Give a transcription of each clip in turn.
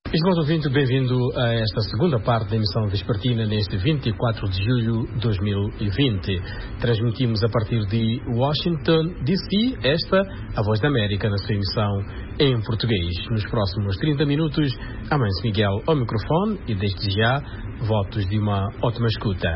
Estimado ouvinte, bem-vindo a esta segunda parte da emissão vespertina neste 24 de julho de 2020. Transmitimos a partir de Washington, D.C., a Voz da América, na sua emissão em português. Nos próximos 30 minutos, Amâncio Miguel ao microfone e, desde já, votos de uma ótima escuta.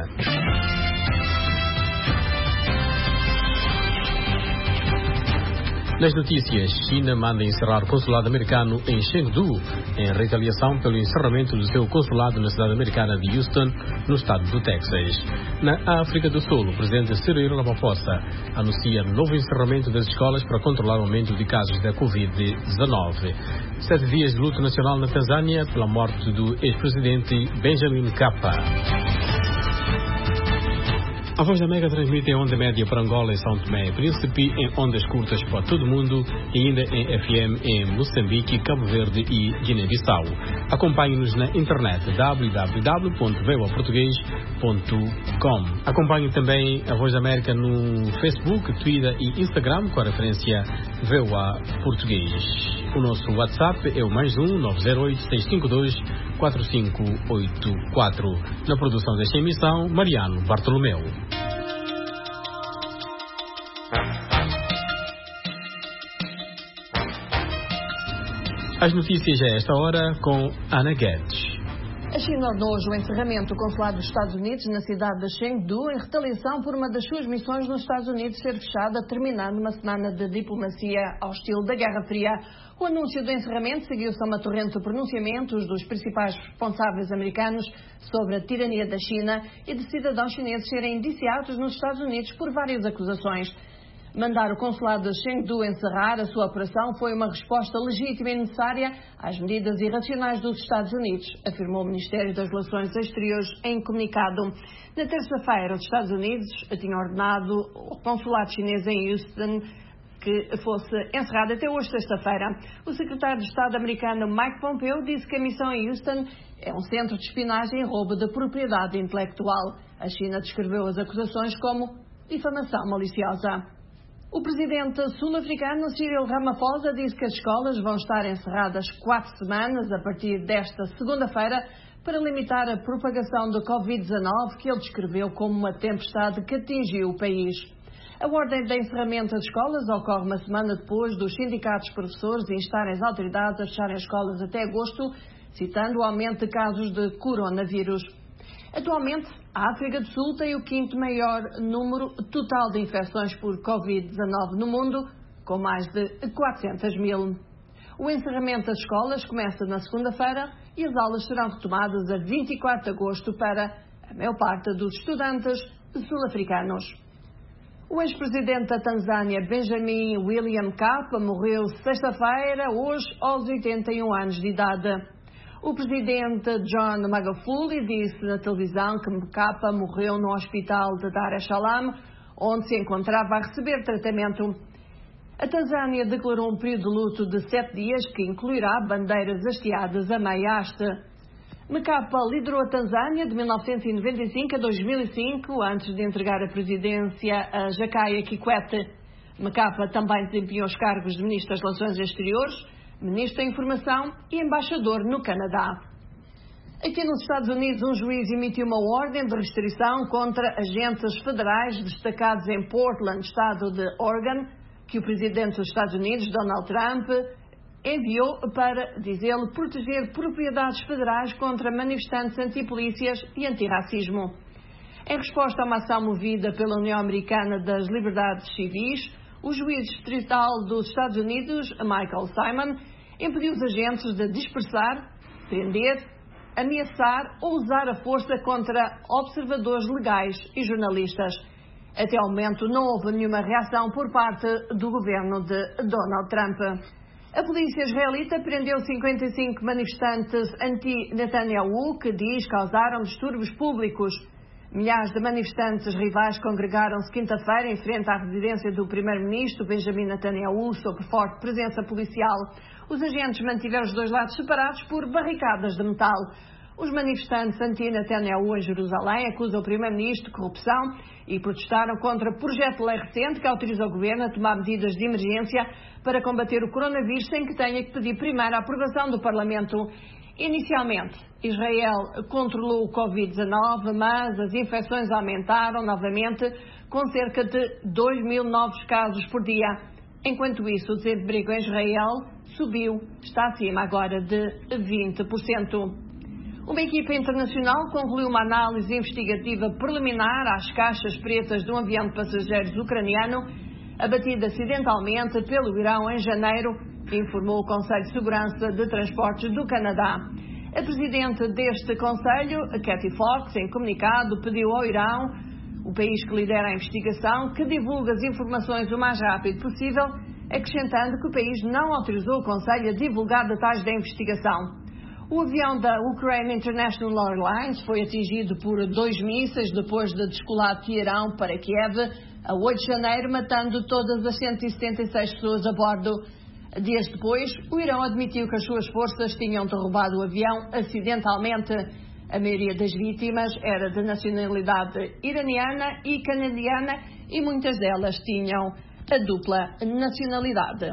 Nas notícias, China manda encerrar o consulado americano em Chengdu, em retaliação pelo encerramento do seu consulado na cidade americana de Houston, no estado do Texas. Na África do Sul, o presidente Cyril Ramaphosa anuncia novo encerramento das escolas para controlar o aumento de casos da Covid-19. 7 dias de luto nacional na Tanzânia pela morte do ex-presidente Benjamin Mkapa. A Voz da América transmite em onda média para Angola e São Tomé e Príncipe, em ondas curtas para todo o mundo e ainda em FM em Moçambique, Cabo Verde e Guiné-Bissau. Acompanhe-nos na internet www.voaportugues.com. Acompanhe também a Voz da América no Facebook, Twitter e Instagram com a referência VOA Português. O nosso WhatsApp é o +1 908 652 4584. Na produção desta emissão, Mariano Bartolomeu. As notícias a esta hora com Ana Guedes. A China ordenou hoje o encerramento do consulado dos Estados Unidos na cidade de Chengdu em retaliação por uma das suas missões nos Estados Unidos ser fechada, terminando uma semana de diplomacia ao estilo da Guerra Fria. O anúncio do encerramento seguiu-se a uma torrente de pronunciamentos dos principais responsáveis americanos sobre a tirania da China e de cidadãos chineses serem indiciados nos Estados Unidos por várias acusações. Mandar o consulado de Chengdu encerrar a sua operação foi uma resposta legítima e necessária às medidas irracionais dos Estados Unidos, afirmou o Ministério das Relações Exteriores em comunicado. Na terça-feira, os Estados Unidos tinham ordenado o consulado chinês em Houston que fosse encerrado até hoje, sexta-feira. O secretário de Estado americano Mike Pompeo disse que a missão em Houston é um centro de espionagem e roubo de propriedade intelectual. A China descreveu as acusações como difamação maliciosa. O presidente sul-africano Cyril Ramaphosa disse que as escolas vão estar encerradas 4 semanas a partir desta segunda-feira para limitar a propagação do Covid-19, que ele descreveu como uma tempestade que atingiu o país. A ordem de encerramento das escolas ocorre uma semana depois dos sindicatos de professores instarem as autoridades a fecharem as escolas até agosto, citando o aumento de casos de coronavírus. Atualmente, a África do Sul tem o 5º maior número total de infecções por Covid-19 no mundo, com mais de 400 mil. O encerramento das escolas começa na segunda-feira e as aulas serão retomadas a 24 de agosto para a maior parte dos estudantes sul-africanos. O ex-presidente da Tanzânia, Benjamin William Mkapa, morreu sexta-feira, hoje, aos 81 anos de idade. O presidente John Magufuli disse na televisão que Mkapa morreu no hospital de Dar es Salaam, onde se encontrava a receber tratamento. A Tanzânia declarou um período de luto de 7 dias que incluirá bandeiras hasteadas a meia haste. Mkapa liderou a Tanzânia de 1995 a 2005, antes de entregar a presidência a Jakaya Kikwete. Mkapa também desempenhou os cargos de Ministro das Relações Exteriores, Ministro da Informação e Embaixador no Canadá. Aqui nos Estados Unidos, um juiz emitiu uma ordem de restrição contra agentes federais destacados em Portland, estado de Oregon, que o presidente dos Estados Unidos, Donald Trump, enviou para, diz ele, proteger propriedades federais contra manifestantes antipolícias e antirracismo. Em resposta a uma ação movida pela União Americana das Liberdades Civis, o juiz distrital dos Estados Unidos, Michael Simon, impediu os agentes de dispersar, prender, ameaçar ou usar a força contra observadores legais e jornalistas. Até ao momento não houve nenhuma reação por parte do governo de Donald Trump. A polícia israelita prendeu 55 manifestantes anti-Netanyahu que diz causaram distúrbios públicos. Milhares de manifestantes rivais congregaram-se quinta-feira em frente à residência do primeiro-ministro Benjamin Netanyahu sob forte presença policial. Os agentes mantiveram os dois lados separados por barricadas de metal. Os manifestantes anti-Netanyahu em Jerusalém acusam o primeiro-ministro de corrupção e protestaram contra o projeto de lei recente que autoriza o governo a tomar medidas de emergência para combater o coronavírus sem que tenha que pedir primeiro a aprovação do Parlamento. Inicialmente, Israel controlou o Covid-19, mas as infecções aumentaram novamente, com cerca de 2.000 novos casos por dia. Enquanto isso, o desemprego em Israel subiu, está acima agora de 20%. Uma equipa internacional concluiu uma análise investigativa preliminar às caixas pretas de um avião de passageiros ucraniano abatido acidentalmente pelo Irão em janeiro, informou o Conselho de Segurança de Transportes do Canadá. A presidente deste Conselho, Kathy Fox, em comunicado, pediu ao Irão, o país que lidera a investigação, que divulgue as informações o mais rápido possível, acrescentando que o país não autorizou o Conselho a divulgar detalhes da investigação. O avião da Ukraine International Airlines foi atingido por 2 mísseis depois de descolar de Teherão para Kiev a 8 de janeiro, matando todas as 176 pessoas a bordo. Dias depois, o Irão admitiu que as suas forças tinham derrubado o avião acidentalmente. A maioria das vítimas era de nacionalidade iraniana e canadiana e muitas delas tinham a dupla nacionalidade.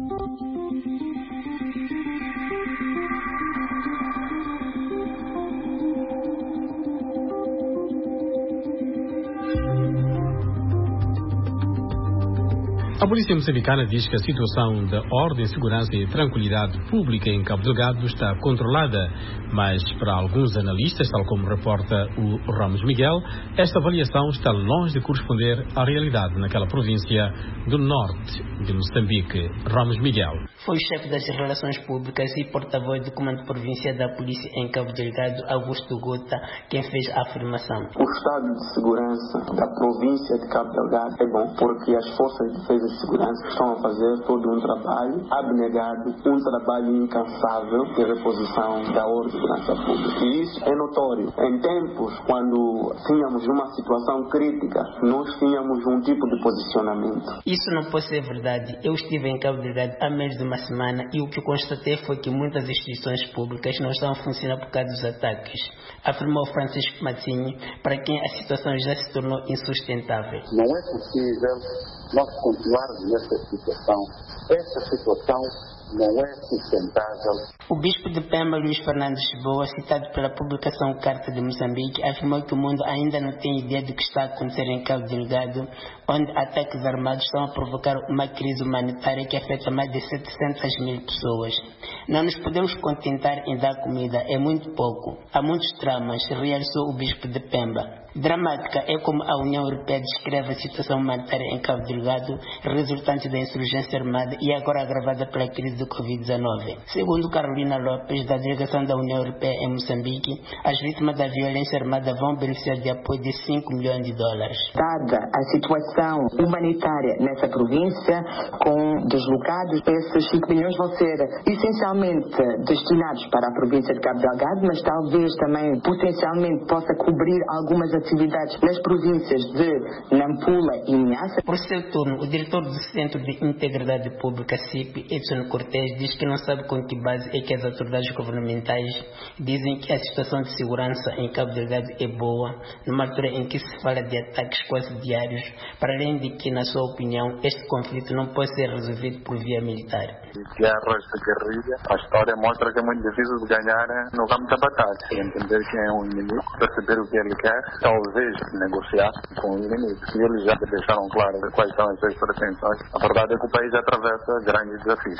A polícia moçambicana diz que a situação da ordem, segurança e tranquilidade pública em Cabo Delgado está controlada, mas para alguns analistas, tal como reporta o Ramos Miguel, esta avaliação está longe de corresponder à realidade naquela província do norte de Moçambique. Ramos Miguel foi o chefe das relações públicas e porta-voz do Comando de Província da Polícia em Cabo Delgado, Augusto Gota, quem fez a afirmação. O estado de segurança da província de Cabo Delgado é bom, porque as forças de defesa e segurança estão a fazer todo um trabalho abnegado, um trabalho incansável de reposição da ordem e segurança pública. E isso é notório. Em tempos, quando tínhamos uma situação crítica, nós tínhamos um tipo de posicionamento. Isso não pode ser verdade. Eu estive em Cabo Delgado há menos de uma semana e o que constatei foi que muitas instituições públicas não estão a funcionar por causa dos ataques, afirmou Francisco Mazzini, para quem a situação já se tornou insustentável. Não é possível nós continuarmos nesta situação. Esta situação não é sustentável. O bispo de Pemba, Luís Fernandes Boa, citado pela publicação Carta de Moçambique, afirmou que o mundo ainda não tem ideia do que está a acontecer em Cabo Delgado, onde ataques armados estão a provocar uma crise humanitária que afeta mais de 700.000 pessoas. Não nos podemos contentar em dar comida, é muito pouco. Há muitos dramas, realçou o bispo de Pemba. Dramática é como a União Europeia descreve a situação humanitária em Cabo Delgado, resultante da insurgência armada e agora agravada pela crise do Covid-19. Segundo Carolina Lopes, da delegação da União Europeia em Moçambique, as vítimas da violência armada vão beneficiar de apoio de $5 milhões. Dada a situação humanitária nessa província, com deslocados, esses 5 milhões vão ser essencialmente destinados para a província de Cabo Delgado, mas talvez também potencialmente possa cobrir algumas atividades nas províncias de Nampula e Niassa. Por seu turno, o diretor do Centro de Integridade Pública, CIP, Edson Cortés, diz que não sabe com que base é que as autoridades governamentais dizem que a situação de segurança em Cabo Delgado é boa, numa altura em que se fala de ataques quase diários, para além de que, na sua opinião, este conflito não pode ser resolvido por via militar. Guerras de guerrilha, a história mostra que é muito difícil de ganhar no campo da batalha. Entender quem é o inimigo, perceber o que ele quer, talvez negociar com o inimigo. E eles já deixaram claro quais são as suas pretensões. A verdade é que o país atravessa grandes desafios.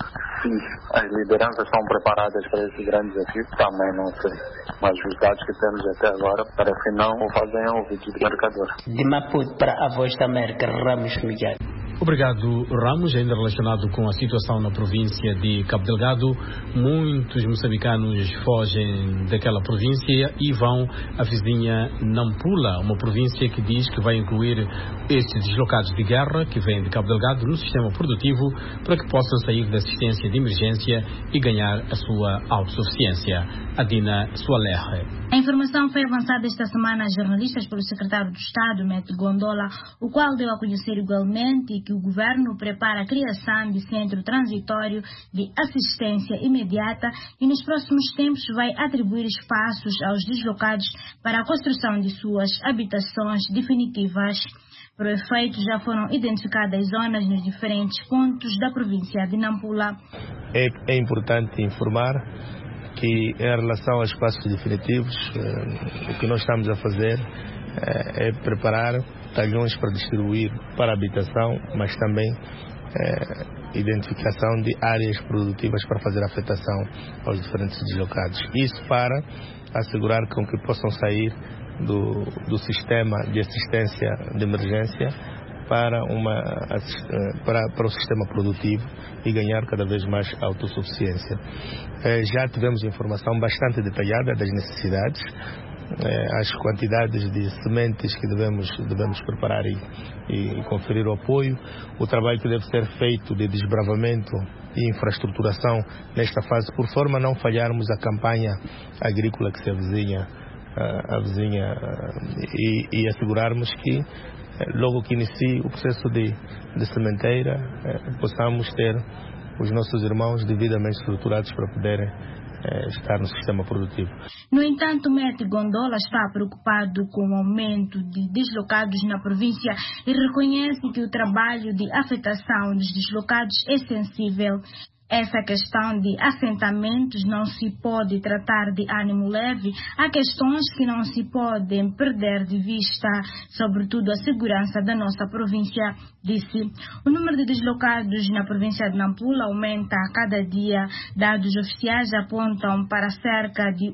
Se as lideranças estão preparadas para esse grande desafio, também não sei. Mas os dados que temos até agora parece que não o fazem ouvidos de mercador. De Maputo para a Voz da América, Ramos Miguel. Obrigado, Ramos. Ainda relacionado com a situação na província de Cabo Delgado, muitos moçambicanos fogem daquela província e vão à vizinha Nampula, uma província que diz que vai incluir estes deslocados de guerra que vêm de Cabo Delgado no sistema produtivo para que possam sair da assistência de emergência e ganhar a sua autossuficiência. Adina Sualerre. A informação foi avançada esta semana a jornalistas pelo secretário de Estado, Matt Gondola, o qual deu a conhecer igualmente que o governo prepara a criação de centro transitório de assistência imediata e nos próximos tempos vai atribuir espaços aos deslocados para a construção de suas habitações definitivas. Por efeito, já foram identificadas zonas nos diferentes pontos da província de Nampula. É importante informar que, em relação aos espaços definitivos, o que nós estamos a fazer é preparar talhões para distribuir para a habitação, mas também identificação de áreas produtivas para fazer afetação aos diferentes deslocados. Isso para assegurar com que possam sair do sistema de assistência de emergência para o sistema produtivo e ganhar cada vez mais autossuficiência. Já tivemos informação bastante detalhada das necessidades, as quantidades de sementes que devemos preparar e conferir o apoio, o trabalho que deve ser feito de desbravamento e infraestruturação nesta fase, por forma a não falharmos a campanha agrícola que se avizinha e assegurarmos que logo que inicie o processo de sementeira possamos ter os nossos irmãos devidamente estruturados para poderem estar no sistema produtivo. No entanto, Mete Gondola está preocupado com o aumento de deslocados na província e reconhece que o trabalho de afetação dos deslocados é sensível. Essa questão de assentamentos não se pode tratar de ânimo leve. Há questões que não se podem perder de vista, sobretudo a segurança da nossa província, disse. O número de deslocados na província de Nampula aumenta a cada dia. Dados oficiais apontam para cerca de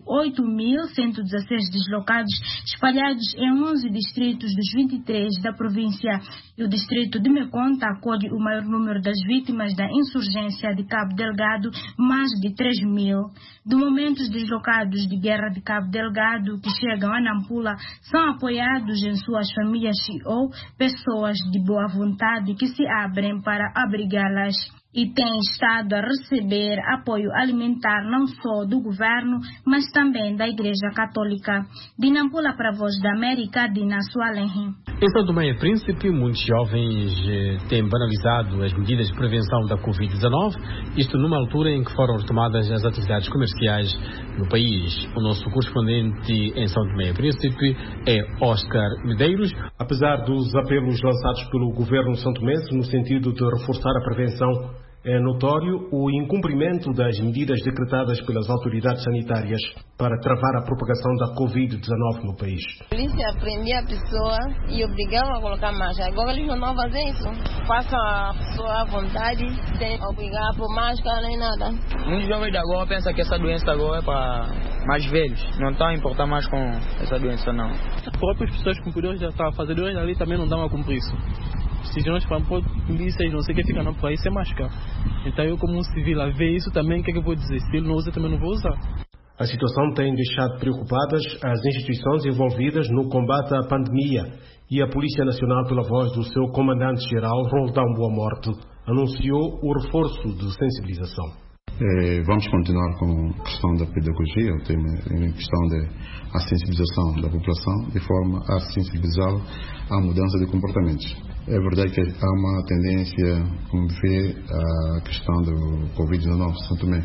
8.116 deslocados espalhados em 11 distritos dos 23 da província. E o distrito de Mekonta acolhe o maior número das vítimas da insurgência de Cabo Delgado, mais de 3.000. Do momento, os deslocados de guerra de Cabo Delgado que chegam a Nampula são apoiados em suas famílias ou pessoas de boa vontade que se abrem para abrigá-las. E tem estado a receber apoio alimentar não só do governo, mas também da Igreja Católica. De Nampula para a Voz da América, Dina Sualenhi. Em São Tomé e Príncipe, muitos jovens têm banalizado as medidas de prevenção da Covid-19, isto numa altura em que foram retomadas as atividades comerciais no país. O nosso correspondente em São Tomé e Príncipe é Oscar Medeiros. Apesar dos apelos lançados pelo governo santomense no sentido de reforçar a prevenção, é notório o incumprimento das medidas decretadas pelas autoridades sanitárias para travar a propagação da Covid-19 no país. A polícia prendia a pessoa e obrigava a colocar máscara. Agora eles não vão fazer isso. Passa a pessoa à vontade, sem obrigar por máscara nem nada. Muitos jovens de agora pensam que essa doença agora é para mais velhos. Não estão a importar mais com essa doença, não. As próprias pessoas que poderiam já estar fazendo hoje ali também não dão a cumprir isso. Se nós para polícias, não sei o que fica no país, é máscara. Então eu, como um civil, a ver isso também, o que é que eu vou dizer? Se ele não usa, também não vou usar. A situação tem deixado preocupadas as instituições envolvidas no combate à pandemia e a Polícia Nacional, pela voz do seu comandante-geral, Roldão Boa Morte, anunciou o reforço de sensibilização. Vamos continuar com a questão da pedagogia, o tema em questão da sensibilização da população, de forma a sensibilizá-la à mudança de comportamentos. É verdade que há uma tendência, como vê, a questão do Covid-19 São Tomé.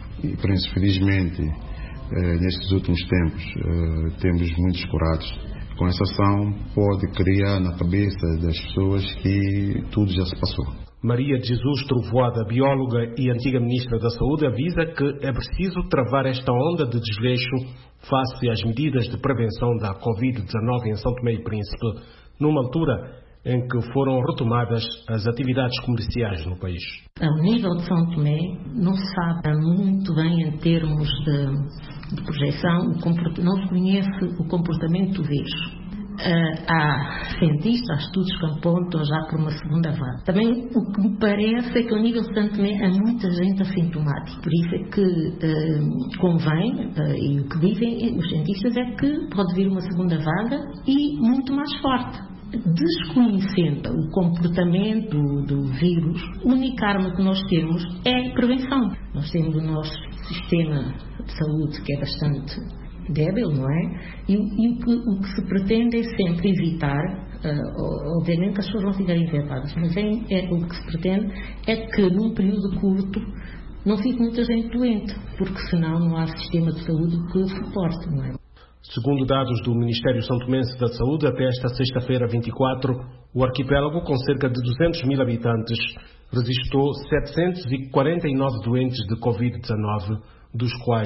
Felizmente, nestes últimos tempos, temos muitos curados. Com essa ação, pode criar na cabeça das pessoas que tudo já se passou. Maria de Jesus Trovoada, bióloga e antiga ministra da Saúde, avisa que é preciso travar esta onda de desleixo face às medidas de prevenção da Covid-19 em São Tomé e Príncipe, numa altura em que foram retomadas as atividades comerciais no país. Ao nível de São Tomé, não se sabe muito bem em termos de projeção, não se conhece o comportamento do vírus. Há cientistas, há estudos que apontam já por uma segunda vaga. Também o que me parece é que ao nível de São Tomé há muita gente assintomática. Por isso é que convém, e o que dizem os cientistas é que pode vir uma segunda vaga e muito mais forte. Desconhecendo o comportamento do vírus, a única arma que nós temos é prevenção. Nós temos o nosso sistema de saúde que é bastante débil, não é? E o que se pretende é sempre evitar Obviamente que as pessoas vão ficar infectadas, mas o que se pretende é que num período curto não fique muita gente doente, porque senão não há sistema de saúde que suporte, não é? Segundo dados do Ministério Santomense da Saúde, até esta sexta-feira 24, o arquipélago, com cerca de 200 mil habitantes, registrou 749 doentes de Covid-19, dos quais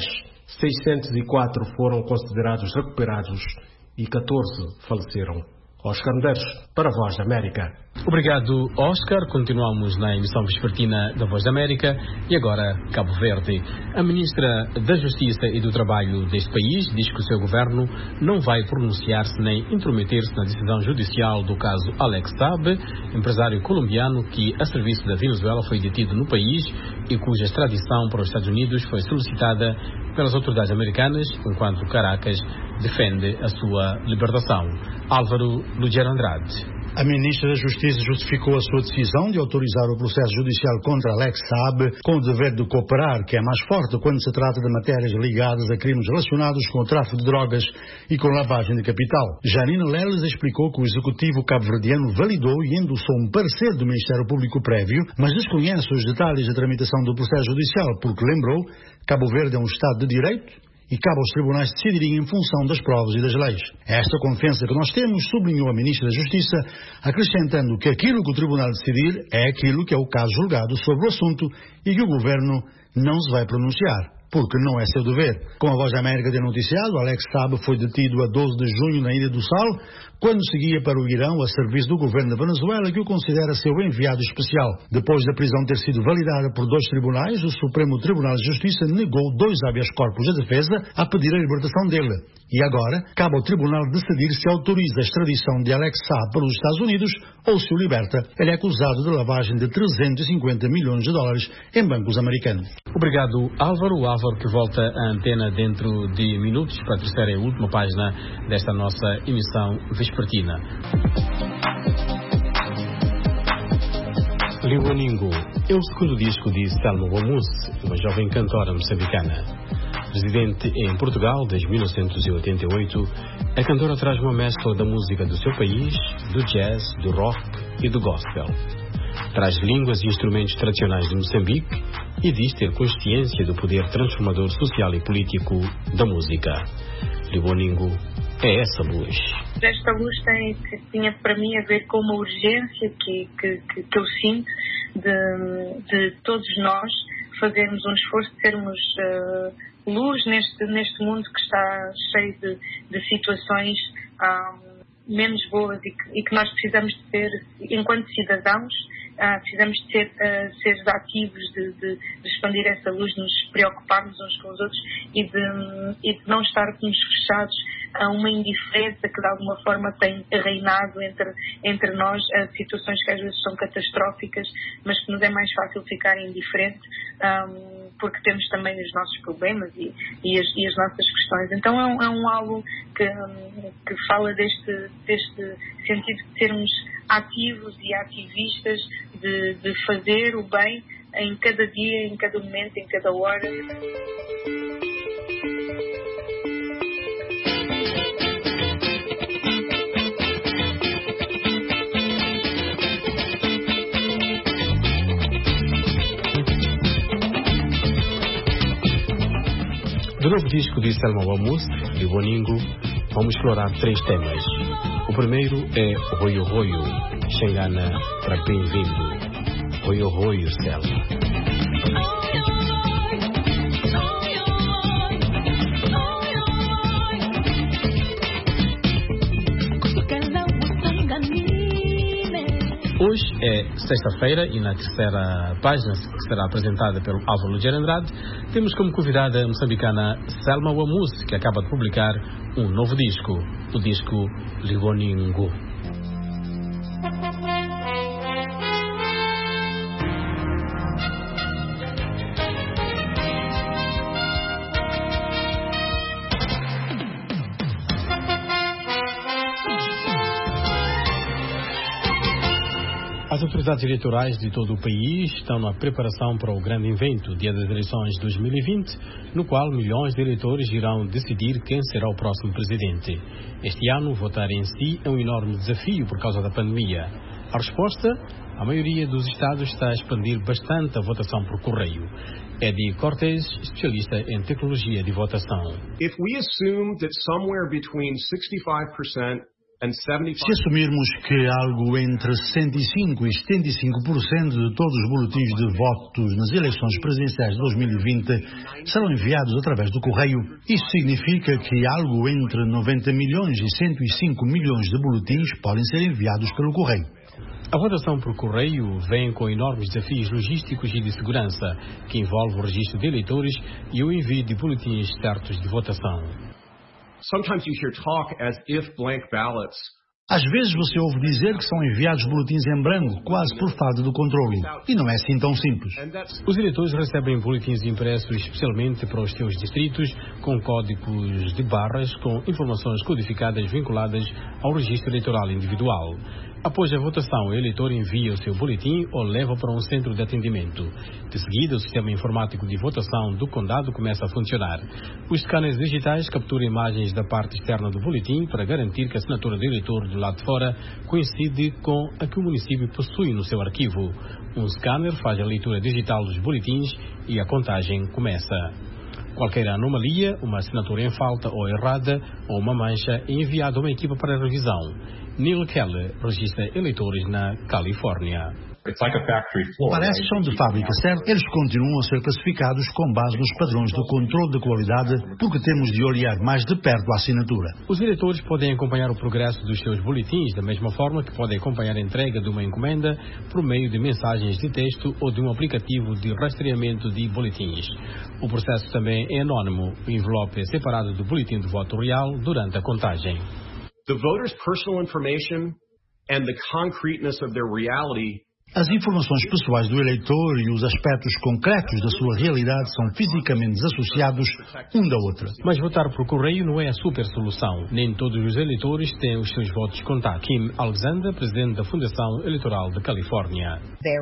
604 foram considerados recuperados e 14 faleceram. Oscar Medeiros, para a Voz da América. Obrigado, Oscar. Continuamos na emissão vespertina da Voz da América e agora Cabo Verde. A Ministra da Justiça e do Trabalho deste país diz que o seu governo não vai pronunciar-se nem intrometer-se na decisão judicial do caso Alex Saab, empresário colombiano que, a serviço da Venezuela, foi detido no país e cuja extradição para os Estados Unidos foi solicitada pelas autoridades americanas, enquanto Caracas defende a sua libertação. Álvaro Lugero Andrade. A Ministra da Justiça justificou a sua decisão de autorizar o processo judicial contra Alex Saab com o dever de cooperar, que é mais forte quando se trata de matérias ligadas a crimes relacionados com o tráfico de drogas e com lavagem de capital. Janine Leles explicou que o Executivo cabo-verdiano validou e endossou um parecer do Ministério Público prévio, mas desconhece os detalhes da tramitação do processo judicial, porque lembrou que Cabo Verde é um Estado de Direito e cabe aos tribunais decidirem em função das provas e das leis. Esta confiança que nós temos, sublinhou a Ministra da Justiça, acrescentando que aquilo que o tribunal decidir é aquilo que é o caso julgado sobre o assunto e que o governo não se vai pronunciar, porque não é seu dever. Como a Voz da América tem noticiado, Alex Saab foi detido a 12 de junho na Ilha do Sal, quando seguia para o Irão a serviço do governo da Venezuela, que o considera seu enviado especial. Depois da prisão ter sido validada por 2 tribunais, o Supremo Tribunal de Justiça negou 2 habeas corpus da defesa a pedir a libertação dele. E agora, cabe ao tribunal decidir se autoriza a extradição de Alex Saab para os Estados Unidos ou se o liberta. Ele é acusado de lavagem de 350 milhões de dólares em bancos americanos. Obrigado, Álvaro. O Álvaro que volta à antena dentro de minutos para a terceira e última página desta nossa emissão vespertina. Liwaningo é o segundo disco de Selma Wamuse, uma jovem cantora moçambicana. Residente em Portugal desde 1988, a cantora traz uma mescla da música do seu país, do jazz, do rock e do gospel. Traz línguas e instrumentos tradicionais de Moçambique e diz ter consciência do poder transformador social e político da música. Liwaningo é essa luz. Esta luz tinha para mim a ver com uma urgência que eu sinto de todos nós fazermos um esforço de sermos luz neste mundo que está cheio de situações menos boas e que nós precisamos de ser, enquanto cidadãos, precisamos de ser seres ativos, de expandir essa luz, de nos preocuparmos uns com os outros e de não estarmos fechados a uma indiferença que de alguma forma tem reinado entre nós, a situações que às vezes são catastróficas, mas que nos é mais fácil ficar indiferente porque temos também os nossos problemas e as nossas questões. Então é um álbum que fala deste sentido de sermos ativos e ativistas, de fazer o bem em cada dia, em cada momento, em cada hora. Do novo disco de Selma Wamuse, Liwaningo, vamos explorar 3 temas. O primeiro é Royo Royo, Xangana para bem-vindo. Royo Royo, Selma. Hoje é sexta-feira e na terceira página, que será apresentada pelo Álvaro Lugero Andrade, temos como convidada a moçambicana Selma Wamuse, que acaba de publicar um novo disco, o disco Liwaningo. A As autoridades eleitorais de todo o país estão na preparação para o grande evento, Dia das Eleições 2020, no qual milhões de eleitores irão decidir quem será o próximo presidente. Este ano, votar em si é um enorme desafio por causa da pandemia. A resposta? A maioria dos estados está a expandir bastante a votação por correio. Eddie Cortez, especialista em tecnologia de votação. If we assume that somewhere between 65% Se assumirmos que algo entre 65% e 75% de todos os boletins de votos nas eleições presidenciais de 2020 serão enviados através do correio, isso significa que algo entre 90 milhões e 105 milhões de boletins podem ser enviados pelo correio. A votação por correio vem com enormes desafios logísticos e de segurança, que envolve o registro de eleitores e o envio de boletins certos de votação. Sometimes you hear talk as if blank ballots. Às vezes você ouve dizer que são enviados boletins em branco, quase por falta de controle. E não é assim tão simples. Os eleitores recebem boletins impressos especialmente para os seus distritos, com códigos de barras, com informações codificadas vinculadas ao registro eleitoral individual. Após a votação, o eleitor envia o seu boletim ou leva para um centro de atendimento. De seguida, o sistema informático de votação do condado começa a funcionar. Os scanners digitais capturam imagens da parte externa do boletim para garantir que a assinatura do eleitor do lado de fora coincide com a que o município possui no seu arquivo. Um scanner faz a leitura digital dos boletins e a contagem começa. Qualquer anomalia, uma assinatura em falta ou errada, ou uma mancha, é enviada a uma equipa para revisão. Neil Keller registra eleitores na Califórnia. Parece que são de fábrica, certo? Eles continuam a ser classificados com base nos padrões de controle de qualidade, porque temos de olhar mais de perto a assinatura. Os eleitores podem acompanhar o progresso dos seus boletins, da mesma forma que podem acompanhar a entrega de uma encomenda por meio de mensagens de texto ou de um aplicativo de rastreamento de boletins. O processo também é anónimo. O envelope é separado do boletim de voto real durante a contagem. The voter's personal information and the concreteness of their reality. As informações pessoais do eleitor e os aspectos concretos da sua realidade são fisicamente desassociados um da outra. Mas votar por correio não é a super solução. Nem todos os eleitores têm os seus votos contados. Kim Alexander, presidente da Fundação Eleitoral da Califórnia.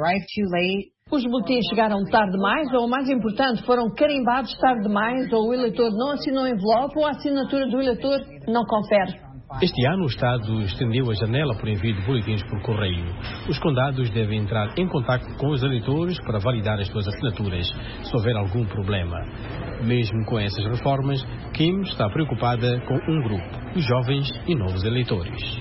Os boletins chegaram tarde demais ou, o mais importante, foram carimbados tarde demais ou o eleitor não assinou o envelope ou a assinatura do eleitor não confere. Este ano o Estado estendeu a janela para o envio de boletins por correio. Os condados devem entrar em contato com os eleitores para validar as suas assinaturas, se houver algum problema. Mesmo com essas reformas, Kim está preocupada com um grupo, os jovens e novos eleitores.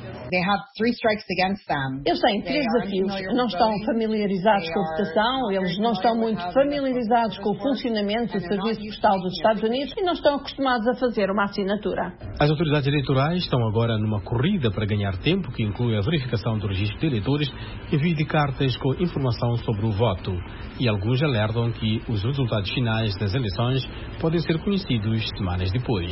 Eles têm 3 desafios. Não estão familiarizados com a votação, eles não estão muito familiarizados com o funcionamento do Serviço Postal dos Estados Unidos e não estão acostumados a fazer uma assinatura. As autoridades eleitorais estão agora numa corrida para ganhar tempo, que inclui a verificação do registro de eleitores, envio de cartas com informação sobre o voto. E alguns alertam que os resultados finais das eleições podem ser conhecidos semanas depois.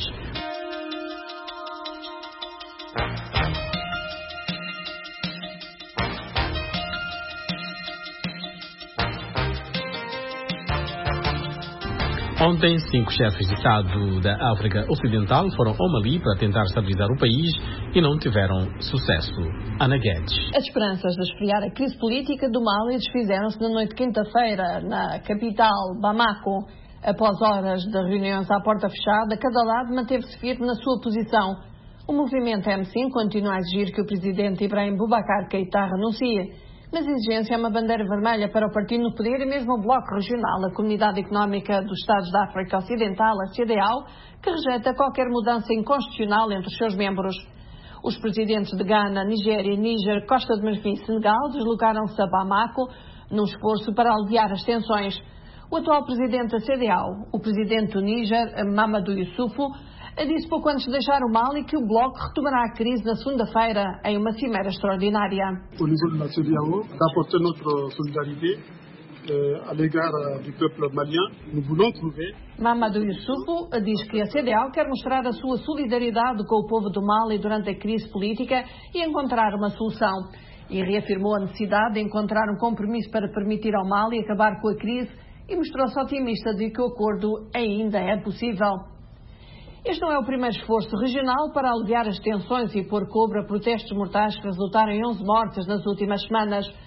Ontem, 5 chefes de Estado da África Ocidental foram ao Mali para tentar estabilizar o país e não tiveram sucesso. Ana Guedes. As esperanças de esfriar a crise política do Mali desfizeram-se na noite de quinta-feira, na capital, Bamako. Após horas de reuniões à porta fechada, cada lado manteve-se firme na sua posição. O movimento M5 continua a exigir que o presidente Ibrahim Boubacar Keïta renuncie. Mas a exigência é uma bandeira vermelha para o partido no poder e mesmo o Bloco Regional, a Comunidade Económica dos Estados da África Ocidental, a CEDEAO, que rejeita qualquer mudança inconstitucional entre os seus membros. Os presidentes de Gana, Nigéria, Níger, Costa de Marfim e Senegal deslocaram-se a Bamako num esforço para aliviar as tensões. O atual presidente da CEDEAO, o presidente do Níger, Mamadou Issoufou, disse pouco antes de deixar o Mali que o Bloco retomará a crise na segunda-feira em uma cimeira extraordinária. Au niveau da CEDEAO, d'apporter notre solidarité à l'égard du peuple malien, nous voulons trouver. Mamadou Issoufou diz que a CEDEAO quer mostrar a sua solidariedade com o povo do Mali durante a crise política e encontrar uma solução. E reafirmou a necessidade de encontrar um compromisso para permitir ao Mali acabar com a crise e mostrou-se otimista de que o acordo ainda é possível. Este não é o primeiro esforço regional para aliviar as tensões e pôr cobro a protestos mortais que resultaram em 11 mortes nas últimas semanas.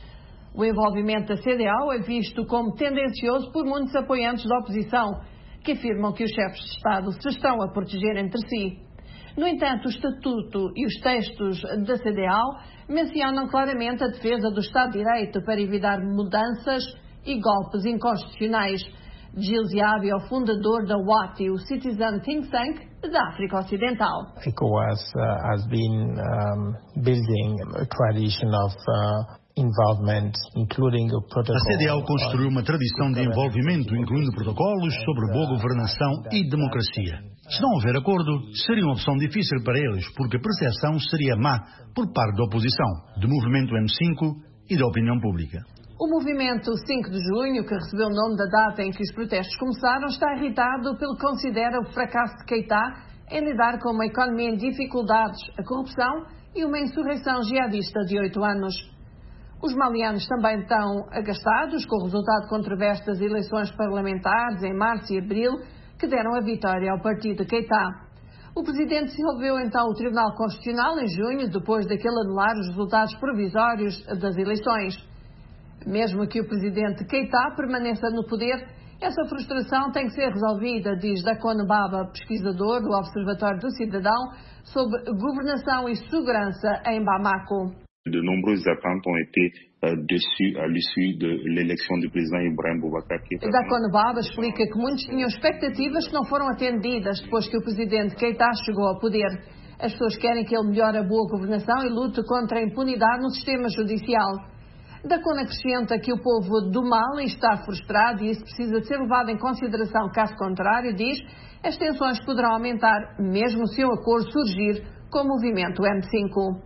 O envolvimento da CDAO é visto como tendencioso por muitos apoiantes da oposição, que afirmam que os chefes de Estado se estão a proteger entre si. No entanto, o Estatuto e os textos da CDAO mencionam claramente a defesa do Estado de Direito para evitar mudanças e golpes inconstitucionais. Gilles Yabi é o fundador da WATI, o Citizen Think Tank da África Ocidental. ECOWAS has been building a tradition of involvement, including a protocol. A CDAO construiu uma tradição de envolvimento, incluindo protocolos sobre boa governação e democracia. Se não houver acordo, seria uma opção difícil para eles, porque a percepção seria má por parte da oposição, do movimento M5 e da opinião pública. O movimento 5 de junho, que recebeu o nome da data em que os protestos começaram, está irritado pelo que considera o fracasso de Keita em lidar com uma economia em dificuldades, a corrupção e uma insurreição jihadista de 8 anos. Os malianos também estão agastados com o resultado controverso das eleições parlamentares em março e abril, que deram a vitória ao partido de Keita. O presidente dissolveu então o Tribunal Constitucional em junho, depois daquele anular os resultados provisórios das eleições. Mesmo que o presidente Keita permaneça no poder, essa frustração tem que ser resolvida, diz Dakone Baba, pesquisador do Observatório do Cidadão sobre Governação e Segurança em Bamako. De nombreuses attentes ont été déçues à l'issue de l'élection du président Ibrahim Boubacar Keïta. Dakone Baba explica que muitos tinham expectativas que não foram atendidas depois que o presidente Keïta chegou ao poder. As pessoas querem que ele melhore a boa governação e lute contra a impunidade no sistema judicial. Dakone acrescenta que o povo do Mali está frustrado e isso precisa ser levado em consideração. Caso contrário, diz, as tensões poderão aumentar, mesmo se um acordo surgir com o movimento M5.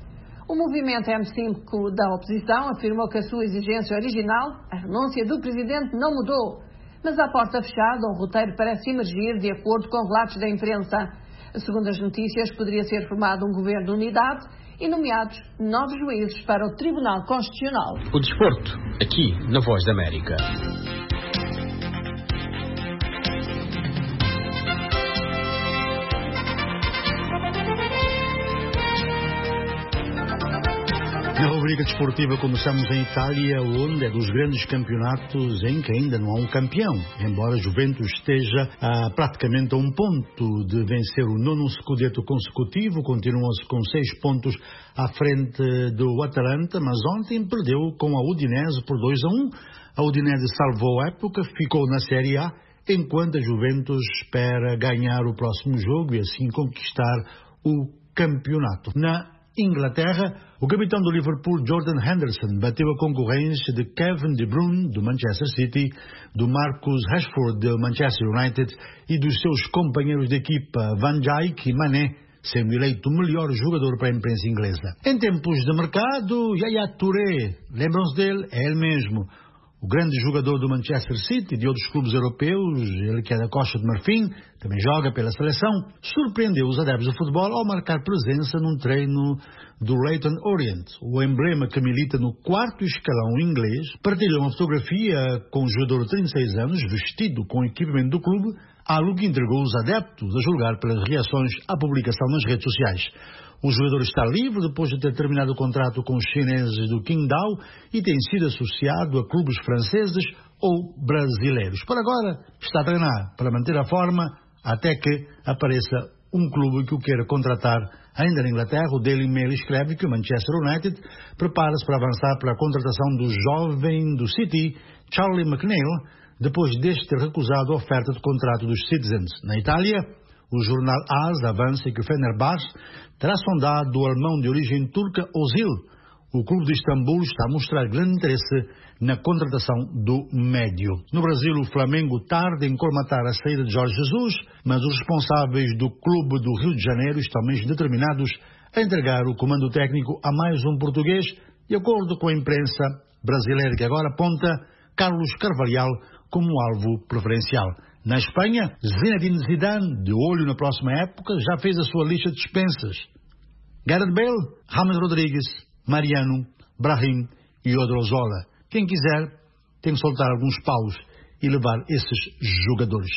O movimento M5 da oposição afirmou que a sua exigência original, a renúncia do presidente, não mudou. Mas à porta fechada, um roteiro parece emergir de acordo com relatos da imprensa. Segundo as notícias, poderia ser formado um governo de unidade e nomeados novos juízes para o Tribunal Constitucional. O desporto, aqui na Voz da América. Na rubrica desportiva começamos em Itália, onde é dos grandes campeonatos em que ainda não há um campeão. Embora a Juventus esteja praticamente a um ponto de vencer o 9º Scudetto consecutivo, continua-se com 6 pontos à frente do Atalanta, mas ontem perdeu com a Udinese por 2-1. A Udinese salvou a época, ficou na Série A, enquanto a Juventus espera ganhar o próximo jogo e assim conquistar o campeonato. Na Inglaterra, o capitão do Liverpool, Jordan Henderson, bateu a concorrência de Kevin De Bruyne, do Manchester City, do Marcus Rashford, do Manchester United, e dos seus companheiros de equipa Van Dijk e Mané, sendo eleito o melhor jogador para a imprensa inglesa. Em tempos de mercado, Yaya Touré, lembram-se dele? É ele mesmo. O grande jogador do Manchester City e de outros clubes europeus, ele que é da Costa de Marfim, também joga pela seleção, surpreendeu os adeptos de futebol ao marcar presença num treino do Leyton Orient. O emblema que milita no 4º escalão inglês partilhou uma fotografia com o jogador de 36 anos, vestido com o equipamento do clube, algo que entregou os adeptos a julgar pelas reações à publicação nas redes sociais. O jogador está livre depois de ter terminado o contrato com os chineses do Qingdao e tem sido associado a clubes franceses ou brasileiros. Por agora, está a treinar para manter a forma até que apareça um clube que o queira contratar. Ainda na Inglaterra, o Daily Mail escreve que o Manchester United prepara-se para avançar para a contratação do jovem do City, Charlie McNeil, depois deste ter recusado a oferta de contrato dos Citizens. Na Itália, o jornal AS avança que o Fenerbahçe terá sondado o alemão de origem turca Ozil. O clube de Istambul está a mostrar grande interesse na contratação do médio. No Brasil, o Flamengo tarda em colmatar a saída de Jorge Jesus, mas os responsáveis do clube do Rio de Janeiro estão mesmo determinados a entregar o comando técnico a mais um português, de acordo com a imprensa brasileira, que agora aponta Carlos Carvalhal como alvo preferencial. Na Espanha, Zinedine Zidane, de olho na próxima época, já fez a sua lista de dispensas. Gareth Bale, James Rodrigues, Mariano, Brahim e Odriozola. Quem quiser tem que soltar alguns paus e levar esses jogadores.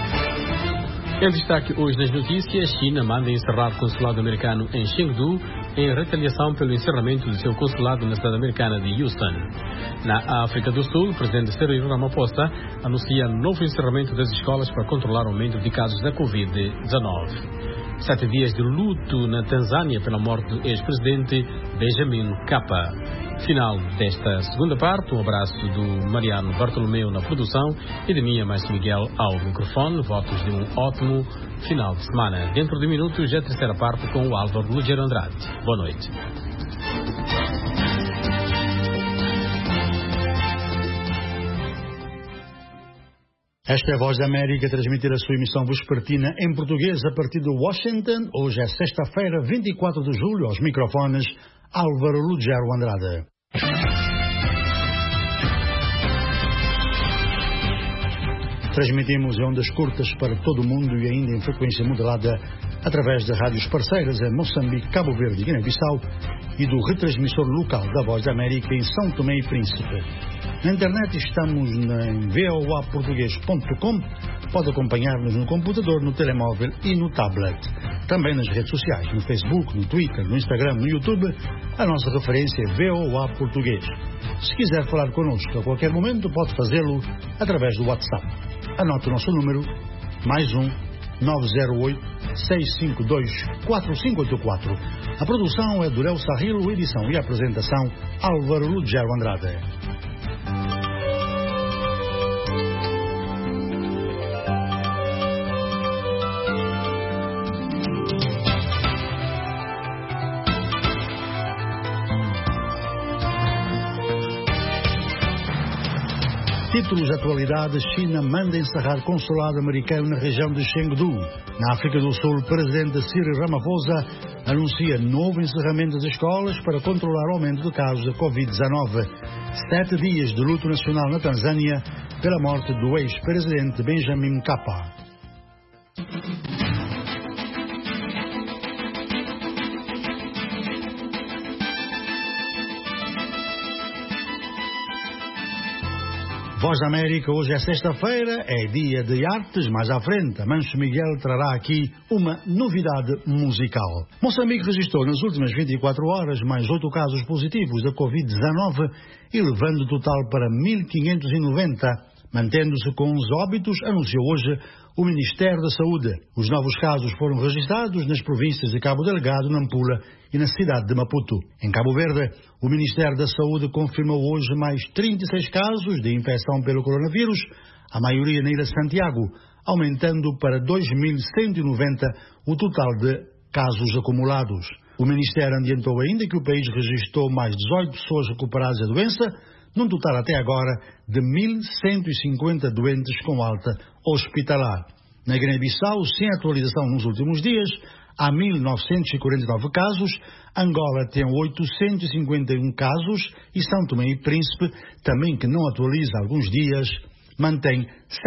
Em destaque hoje nas notícias, China manda encerrar o consulado americano em Chengdu em retaliação pelo encerramento do seu consulado na cidade americana de Houston. Na África do Sul, o presidente Cyril Ramaphosa anuncia novo encerramento das escolas para controlar o aumento de casos da Covid-19. 7 dias de luto na Tanzânia pela morte do ex-presidente Benjamin Mkapa. Final desta segunda parte, um abraço do Mariano Bartolomeu na produção e de mim, Márcio Miguel, ao microfone. Votos de um ótimo final de semana. Dentro de minutos, a terceira parte com o Álvaro Lugero Andrade. Boa noite. Esta é a Voz da América, transmitir a sua emissão vespertina em português a partir de Washington. Hoje é sexta-feira, 24 de julho, aos microfones, Álvaro Lugero Andrade. Transmitimos em ondas curtas para todo o mundo e ainda em frequência modulada através de rádios parceiras em Moçambique, Cabo Verde e Guiné-Bissau e do retransmissor local da Voz da América em São Tomé e Príncipe. Na internet estamos em voaportugues.com. Pode acompanhar-nos no computador, no telemóvel e no tablet. Também nas redes sociais, no Facebook, no Twitter, no Instagram, no YouTube. A nossa referência é VOA Português. Se quiser falar connosco a qualquer momento, pode fazê-lo através do WhatsApp. Anote o nosso número, +1 908-652-4584. A produção é do Léo Sarrilo, edição e apresentação Álvaro Lugero Andrade. Títulos de atualidade: China manda encerrar consulado americano na região de Chengdu. Na África do Sul, o presidente Cyril Ramaphosa anuncia novo encerramento das escolas para controlar o aumento de casos da Covid-19. 7 dias de luto nacional na Tanzânia pela morte do ex-presidente Benjamin Mkapa. Voz da América, hoje é sexta-feira, é dia de artes. Mais à frente, Mancho Miguel trará aqui uma novidade musical. Moçambique registrou nas últimas 24 horas mais 8 casos positivos da Covid-19, elevando o total para 1.590. Mantendo-se com os óbitos, anunciou hoje o Ministério da Saúde. Os novos casos foram registrados nas províncias de Cabo Delgado, Nampula e na cidade de Maputo. Em Cabo Verde, o Ministério da Saúde confirmou hoje mais 36 casos de infecção pelo coronavírus, a maioria na Ilha de Santiago, aumentando para 2.190 o total de casos acumulados. O Ministério adiantou ainda que o país registrou mais 18 pessoas recuperadas da doença, num total até agora de 1.150 doentes com alta hospitalar. Na Guiné-Bissau, sem atualização nos últimos dias, há 1.949 casos, Angola tem 851 casos e São Tomé e Príncipe, também que não atualiza há alguns dias, mantém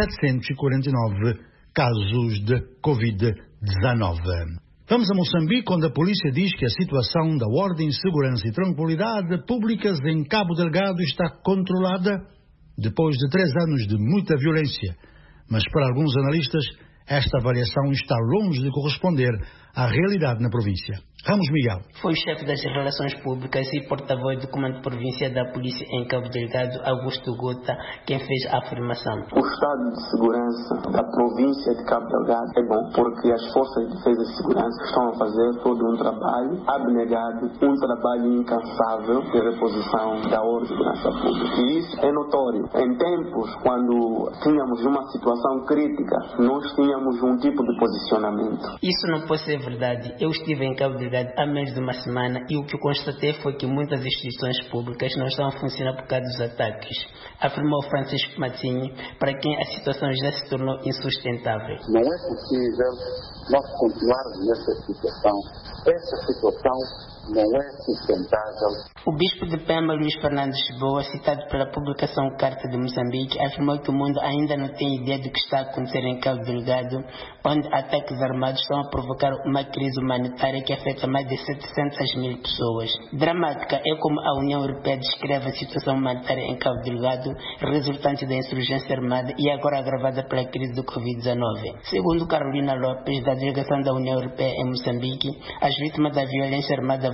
749 casos de Covid-19. Vamos a Moçambique, onde a polícia diz que a situação da ordem, segurança e tranquilidade públicas em Cabo Delgado está controlada depois de 3 anos de muita violência. Mas para alguns analistas, esta avaliação está longe de corresponder à realidade na província. Ramos Miguel. Foi o chefe das Relações Públicas e porta-voz do Comando Provincial da Polícia em Cabo Delgado, Augusto Gota, quem fez a afirmação. O estado de segurança da província de Cabo Delgado é bom, porque as forças de defesa e segurança estão a fazer todo um trabalho abnegado, um trabalho incansável de reposição da ordem de segurança pública. E isso é notório. Em tempos, quando tínhamos uma situação crítica, nós tínhamos um tipo de posicionamento. Isso não pode ser verdade. Eu estive em Cabo Delgado há menos de uma semana e o que constatei foi que muitas instituições públicas não estão a funcionar por causa dos ataques, afirmou Francisco Matinho, para quem a situação já se tornou insustentável. Não é possível nós continuarmos nessa situação. Essa situação não é sustentável. O bispo de Pemba, Luís Fernandes Boa, citado pela publicação Carta de Moçambique, afirmou que o mundo ainda não tem ideia do que está a acontecer em Cabo Delgado, onde ataques armados estão a provocar uma crise humanitária que afeta mais de 700 mil pessoas. Dramática é como a União Europeia descreve a situação humanitária em Cabo Delgado, resultante da insurgência armada e agora agravada pela crise do Covid-19. Segundo Carolina Lopes, da delegação da União Europeia em Moçambique, as vítimas da violência armada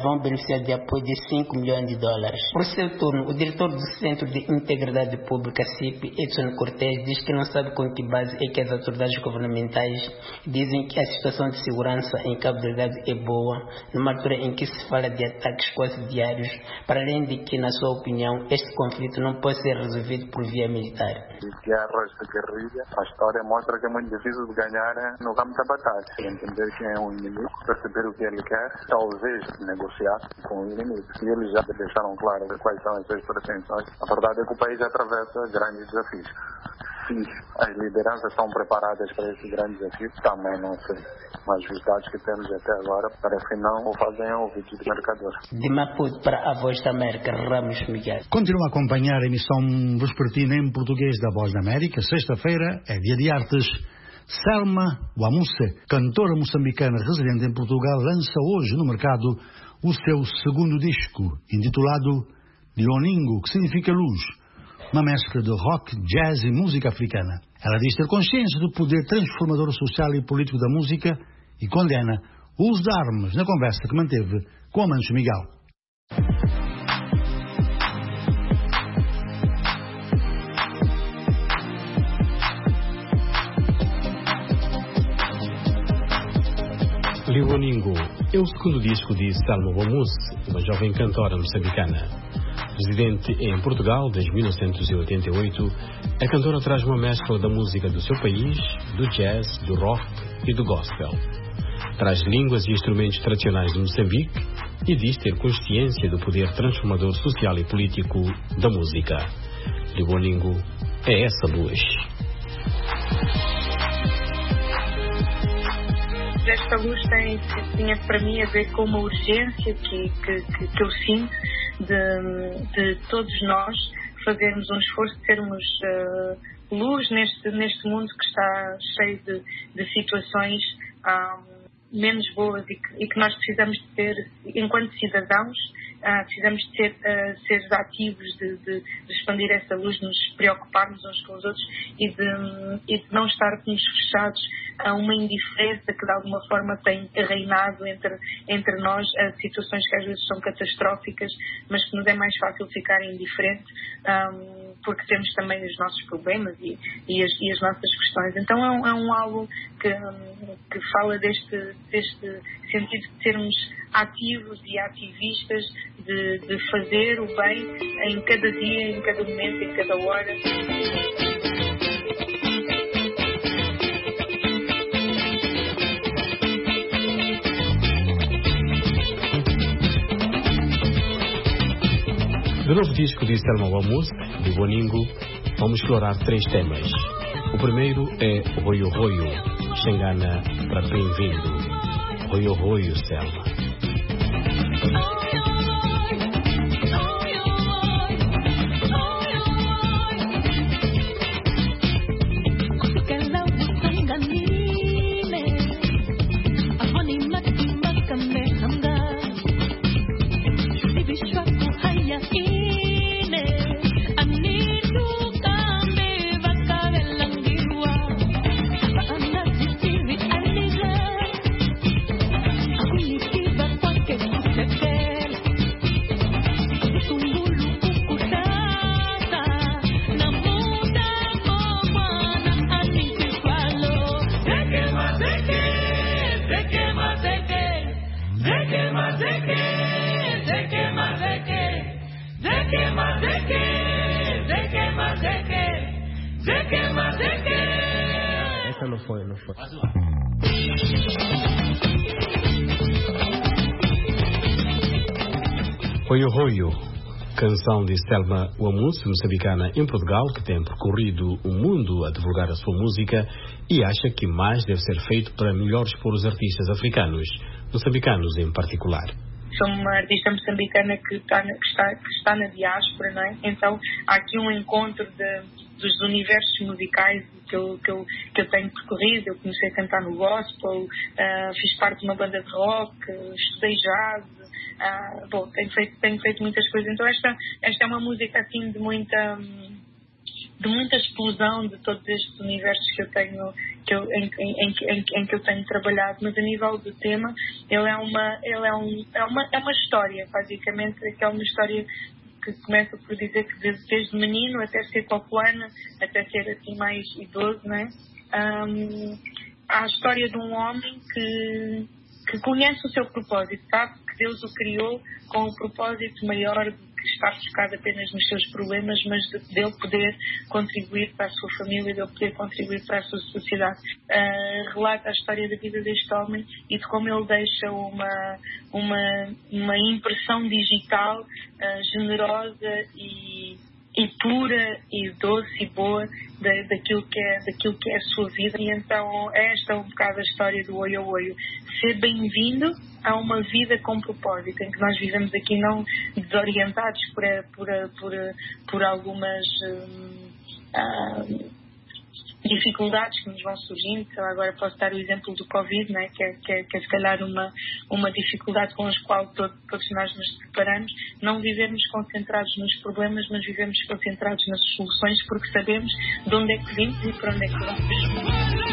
vão beneficiar de apoio de $5 milhões. Por seu turno, o diretor do Centro de Integridade Pública, CIP, Edson Cortés, diz que não sabe com que base é que as autoridades governamentais dizem que a situação de segurança em Cabo Delgado é boa, numa altura em que se fala de ataques quase diários, para além de que, na sua opinião, este conflito não pode ser resolvido por via militar. Guerras de guerrilha, a história mostra que é muito difícil de ganhar no campo da batalha. Entender quem é um inimigo, perceber o que ele quer, talvez negociar com o inimigo. E eles já deixaram claro quais são as suas pretensões. A verdade é que o país atravessa grandes desafios. Se as lideranças estão preparadas para esse grande desafio, também não sei. Mas os dados que temos até agora parece que não o fazem ouvidos de mercador. De Maputo para a Voz da América, Ramos Miguel. Continua a acompanhar a emissão vespertina em português da Voz da América. Sexta-feira é dia de artes. Selma Wamuse, cantora moçambicana residente em Portugal, lança hoje no mercado o seu segundo disco, intitulado Lioningo, que significa luz, uma mescla de rock, jazz e música africana. Ela diz ter consciência do poder transformador social e político da música e condena o uso de armas na conversa que manteve com Amancio Miguel. Lioningo é o segundo disco de Selma Wamuse, uma jovem cantora moçambicana. Residente em Portugal desde 1988, a cantora traz uma mescla da música do seu país, do jazz, do rock e do gospel. Traz línguas e instrumentos tradicionais de Moçambique e diz ter consciência do poder transformador social e político da música. Lioningo é essa luz. Esta luz tinha para mim a ver com uma urgência que eu sinto de todos nós fazermos um esforço de sermos luz neste mundo que está cheio de situações menos boas e que nós precisamos de ter, enquanto cidadãos, precisamos de ser seres ativos, de expandir essa luz, de nos preocuparmos uns com os outros e de não estarmos fechados a uma indiferença que de alguma forma tem reinado entre nós, a situações que às vezes são catastróficas, mas que nos é mais fácil ficar indiferente porque temos também os nossos problemas e as nossas questões. Então é um álbum que fala deste sentido de sermos ativos e ativistas, de fazer o bem em cada dia, em cada momento, em cada hora. Do novo disco de Selma Wamuse, de Lioningo, vamos explorar 3 temas. O primeiro é Royo Royo, Xangana para bem-vindo. Royo Royo, Selma. Essa não foi. Royo Royo, canção de Selma Wamuse, moçambicana em Portugal, que tem percorrido o mundo a divulgar a sua música e acha que mais deve ser feito para melhor expor os artistas africanos, moçambicanos em particular. Sou uma artista moçambicana que está na diáspora, não é? Então há aqui um encontro dos universos musicais que eu tenho percorrido. Eu comecei a cantar no gospel, fiz parte de uma banda de rock, estudei jazz, tenho feito muitas coisas. Então esta é uma música assim de muita muita explosão de todos estes universos que eu tenho, em que eu tenho trabalhado, mas a nível do tema, ele é uma história, basicamente, que é uma história que começa por dizer que desde menino até ser copuana, até ser assim mais idoso, não é? Há a história de um homem que conhece o seu propósito, sabe que Deus o criou com um propósito maior do que estar focado apenas nos seus problemas, mas de ele poder contribuir para a sua família, de ele poder contribuir para a sua sociedade. Relata a história da vida deste homem e de como ele deixa uma impressão digital generosa e pura e doce e boa daquilo que é a sua vida. E então esta é um bocado a história do Oio Oio. Ser bem-vindo a uma vida com propósito, em que nós vivemos aqui não desorientados por algumas dificuldades que nos vão surgindo. Então, agora posso dar o exemplo do Covid, né? que é se calhar uma dificuldade com a qual todos nós nos deparamos. Não vivemos concentrados nos problemas, mas vivemos concentrados nas soluções, porque sabemos de onde é que vimos e para onde é que vamos.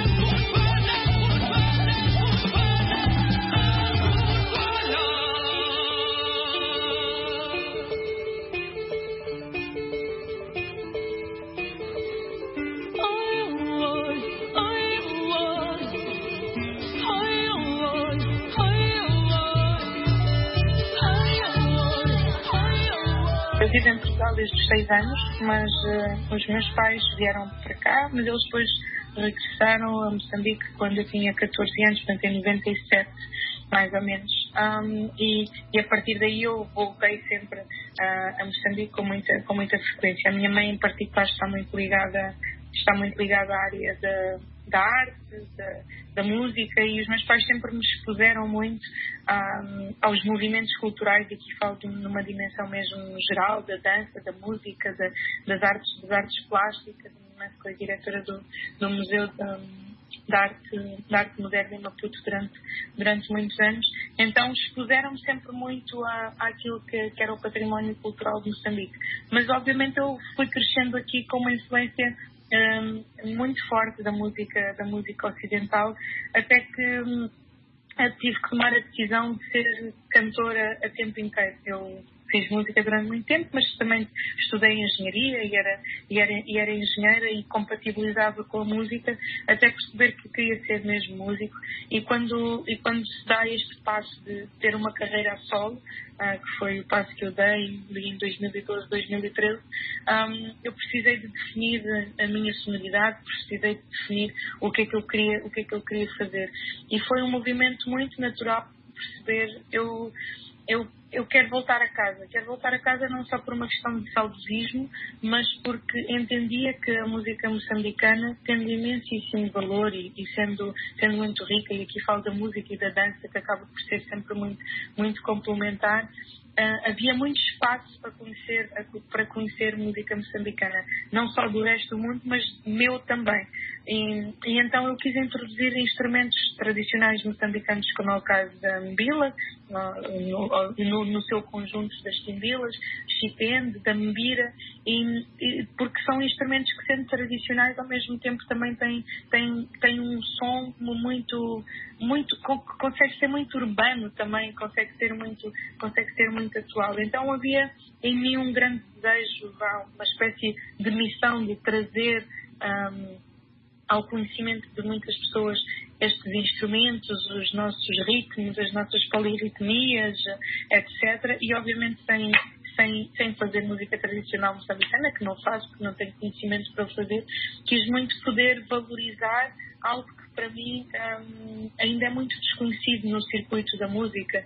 Eu vivo em Portugal desde os 6 anos, mas os meus pais vieram para cá, mas eles depois regressaram a Moçambique quando eu tinha 14 anos, portanto em 97, mais ou menos. E a partir daí eu voltei sempre a Moçambique com muita frequência. A minha mãe em particular está muito ligada à área da arte, da música, e os meus pais sempre me expuseram muito aos movimentos culturais, e aqui falo numa dimensão mesmo geral, da dança, da música, das artes plásticas. A minha mãe foi diretora do Museu da Arte Moderna em Maputo durante muitos anos. Então expuseram-me sempre muito àquilo que era o património cultural de Moçambique. Mas obviamente eu fui crescendo aqui com uma influência muito forte da música ocidental, até que tive que tomar a decisão de ser cantora a tempo inteiro. Eu fiz música durante muito tempo, mas também estudei engenharia e era engenheira e compatibilizava com a música, até perceber que queria ser mesmo músico. E quando se dá este passo de ter uma carreira a solo, que foi o passo que eu dei em 2012, 2013, eu precisei de definir a minha sonoridade, precisei de definir o que é que eu queria fazer. E foi um movimento muito natural perceber, eu quero voltar a casa não só por uma questão de saudosismo, mas porque entendia que a música moçambicana, tendo imensíssimo valor e sendo muito rica, e aqui falo da música e da dança, que acaba por ser sempre muito, muito complementar, havia muito espaço para conhecer música moçambicana, não só do resto do mundo, mas meu também. E então eu quis introduzir instrumentos tradicionais moçambicanos, como é o caso da mbila, no seu conjunto das timbilas, chipende, da mbira, porque são instrumentos que, sendo tradicionais, ao mesmo tempo também têm um som muito, consegue ser muito urbano também, consegue ser muito atual. Então havia em mim um grande desejo, uma espécie de missão de trazer ao conhecimento de muitas pessoas estes instrumentos, os nossos ritmos, as nossas polirritmias, etc. E obviamente sem fazer música tradicional moçambicana, que não faço porque não tenho conhecimento para o fazer, quis muito poder valorizar algo que para mim ainda é muito desconhecido no circuito da música,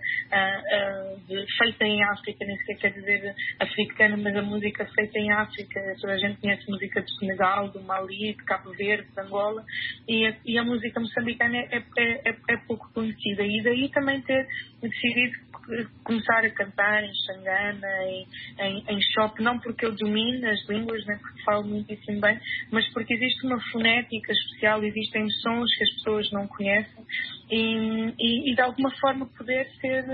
feita em África, nem sequer quer dizer africana, mas a música feita em África. Toda a gente conhece música do Senegal, do Mali, de Cabo Verde, de Angola, e a música moçambicana é pouco conhecida. E daí também ter decidido começar a cantar em xangana, em shop, não porque eu domine as línguas, nem porque falo muitíssimo bem, mas porque existe uma fonética especial, existem sons que as pessoas não conhecem, e de alguma forma poder ser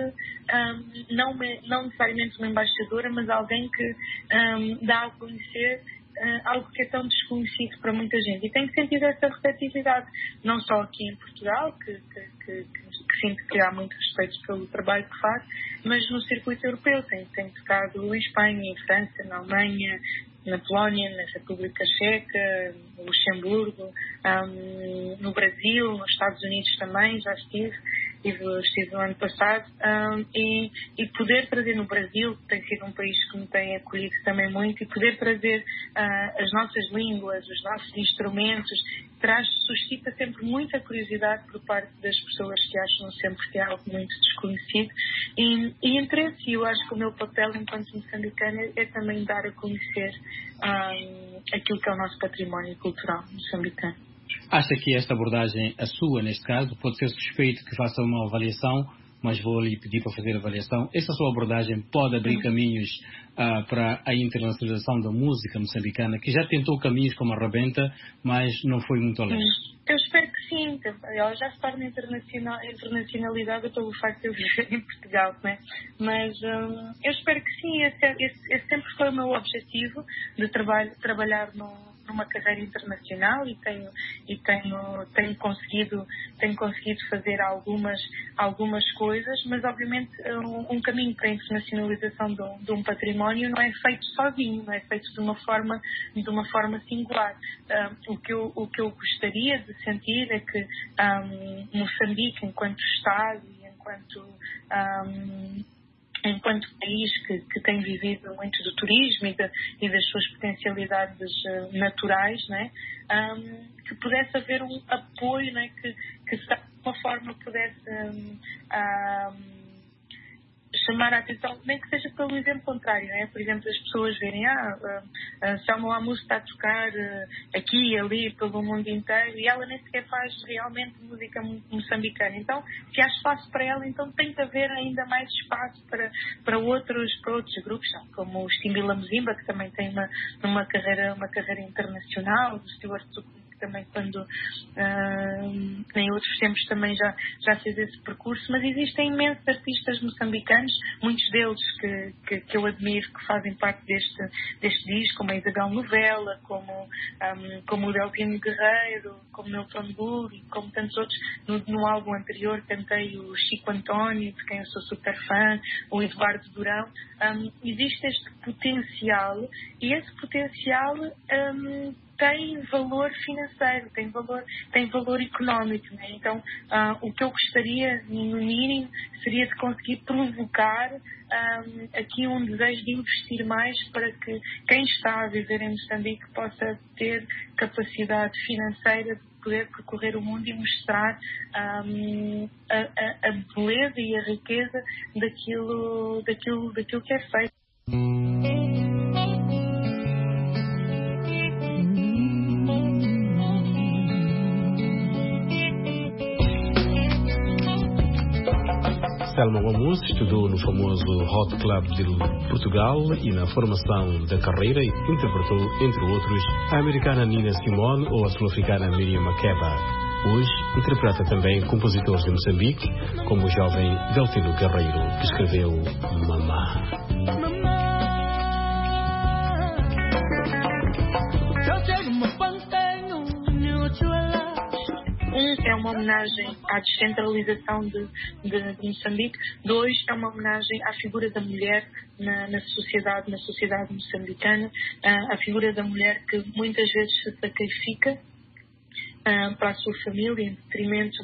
não necessariamente uma embaixadora, mas alguém que dá a conhecer algo que é tão desconhecido para muita gente. E tenho sentido essa receptividade, não só aqui em Portugal, que sinto que há muito respeito pelo trabalho que faz, mas no circuito europeu. Tenho tocado em Espanha, em França, na Alemanha, na Polónia, na República Checa, no Luxemburgo, no Brasil, nos Estados Unidos também, já estive no ano passado, e poder trazer no Brasil, que tem sido um país que me tem acolhido também muito, e poder trazer as nossas línguas, os nossos instrumentos, suscita sempre muita curiosidade por parte das pessoas que acham sempre que é algo muito desconhecido e interesse. Eu acho que o meu papel enquanto moçambicana é também dar a conhecer aquilo que é o nosso património cultural moçambicano. Acha que esta abordagem, a sua neste caso, pode ser suspeito que faça uma avaliação, mas vou lhe pedir para fazer a avaliação. Essa sua abordagem pode abrir caminhos para a internacionalização da música moçambicana, que já tentou caminhos como a Rebenta, mas não foi muito além? Eu espero que sim. Ela já se torna internacionalizada pelo facto de eu viver em Portugal, né? Mas eu espero que sim. Esse sempre foi o meu objetivo, de trabalhar numa carreira internacional, e tenho conseguido fazer algumas coisas, mas obviamente um caminho para a internacionalização de um património não é feito sozinho, não é feito de uma forma singular. O que eu gostaria de sentir é que Moçambique, enquanto Estado e enquanto país que tem vivido muito do turismo e das suas potencialidades naturais, né? Que pudesse haver um apoio, né? Que de alguma forma pudesse chamar a atenção, nem que seja pelo exemplo contrário, né? Por exemplo, as pessoas verem Selma Lamousse está a tocar aqui e ali pelo mundo inteiro, e ela nem sequer faz realmente música moçambicana. Então, se há espaço para ela, então tem que haver ainda mais espaço para outros grupos, como o Stimbila Mzimba, que também tem uma carreira internacional, o Stuart também, quando em outros tempos também já fez esse percurso, mas existem imensos artistas moçambicanos, muitos deles que eu admiro, que fazem parte deste disco, como a Isabel Novella, como o Delvino Guerreiro, como Milton Gould e como tantos outros. No álbum anterior cantei o Chico António, de quem eu sou super fã, o Eduardo Durão. Existe este potencial, e esse potencial tem valor financeiro, tem valor económico, né? Então, o que eu gostaria, no mínimo, seria de conseguir provocar aqui um desejo de investir mais, para que quem está a viver em Moçambique possa ter capacidade financeira de poder percorrer o mundo e mostrar a beleza e a riqueza daquilo que é feito. Selma Lamousse estudou no famoso Hot Club de Portugal e na formação da carreira interpretou, entre outros, a americana Nina Simone ou a sul-africana Miriam Makeba. Hoje interpreta também compositores de Moçambique, como o jovem Delfino Guerreiro, que escreveu Mamá. É uma homenagem à descentralização de Moçambique. 2, é uma homenagem à figura da mulher na sociedade moçambicana, a figura da mulher que muitas vezes se sacrifica para a sua família, em detrimento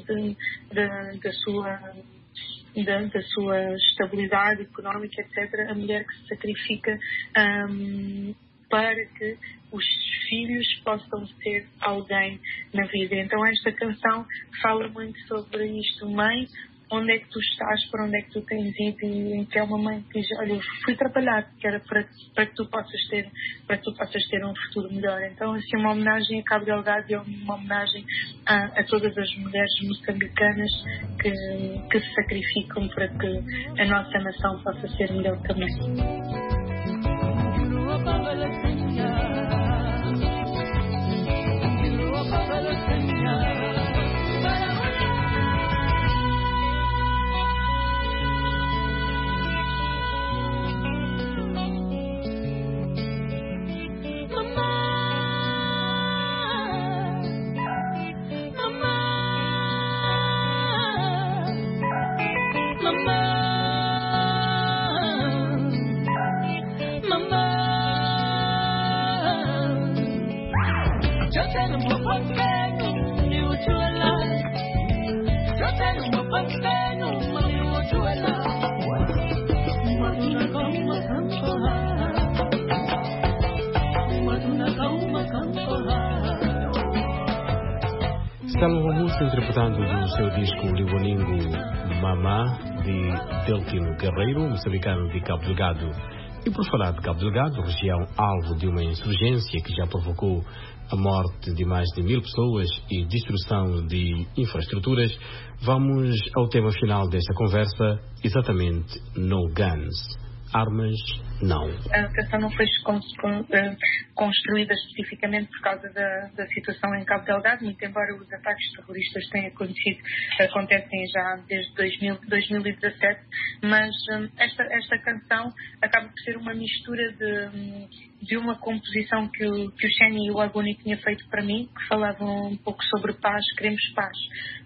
da sua estabilidade económica, etc. A mulher que se sacrifica para que os filhos possam ser alguém na vida. Então esta canção fala muito sobre isto. Mãe, onde é que tu estás, para onde é que tu tens ido? E que é uma mãe que diz, olha, eu fui trabalhar, que era para que tu possas ter um futuro melhor. Então, assim, uma homenagem a Cabo Delgado e uma homenagem a todas as mulheres moçambicanas que se sacrificam para que a nossa nação possa ser melhor também. Mama. Salmo Ramos interpretando do seu disco Livoningo Mamá, de Deltino Guerreiro, moçambicano de Cabo Delgado. E por falar de Cabo Delgado, região alvo de uma insurgência que já provocou a morte de mais de 1000 pessoas e destruição de infraestruturas, vamos ao tema final desta conversa, exatamente No Guns. Armas, não. A canção não foi construída especificamente por causa da situação em Cabo Delgado, muito embora os ataques terroristas tenham acontecido, acontecem já desde 2017, mas esta canção acaba por ser uma mistura de uma composição que o Shani e o Agoni tinham feito para mim, que falavam um pouco sobre paz, queremos paz,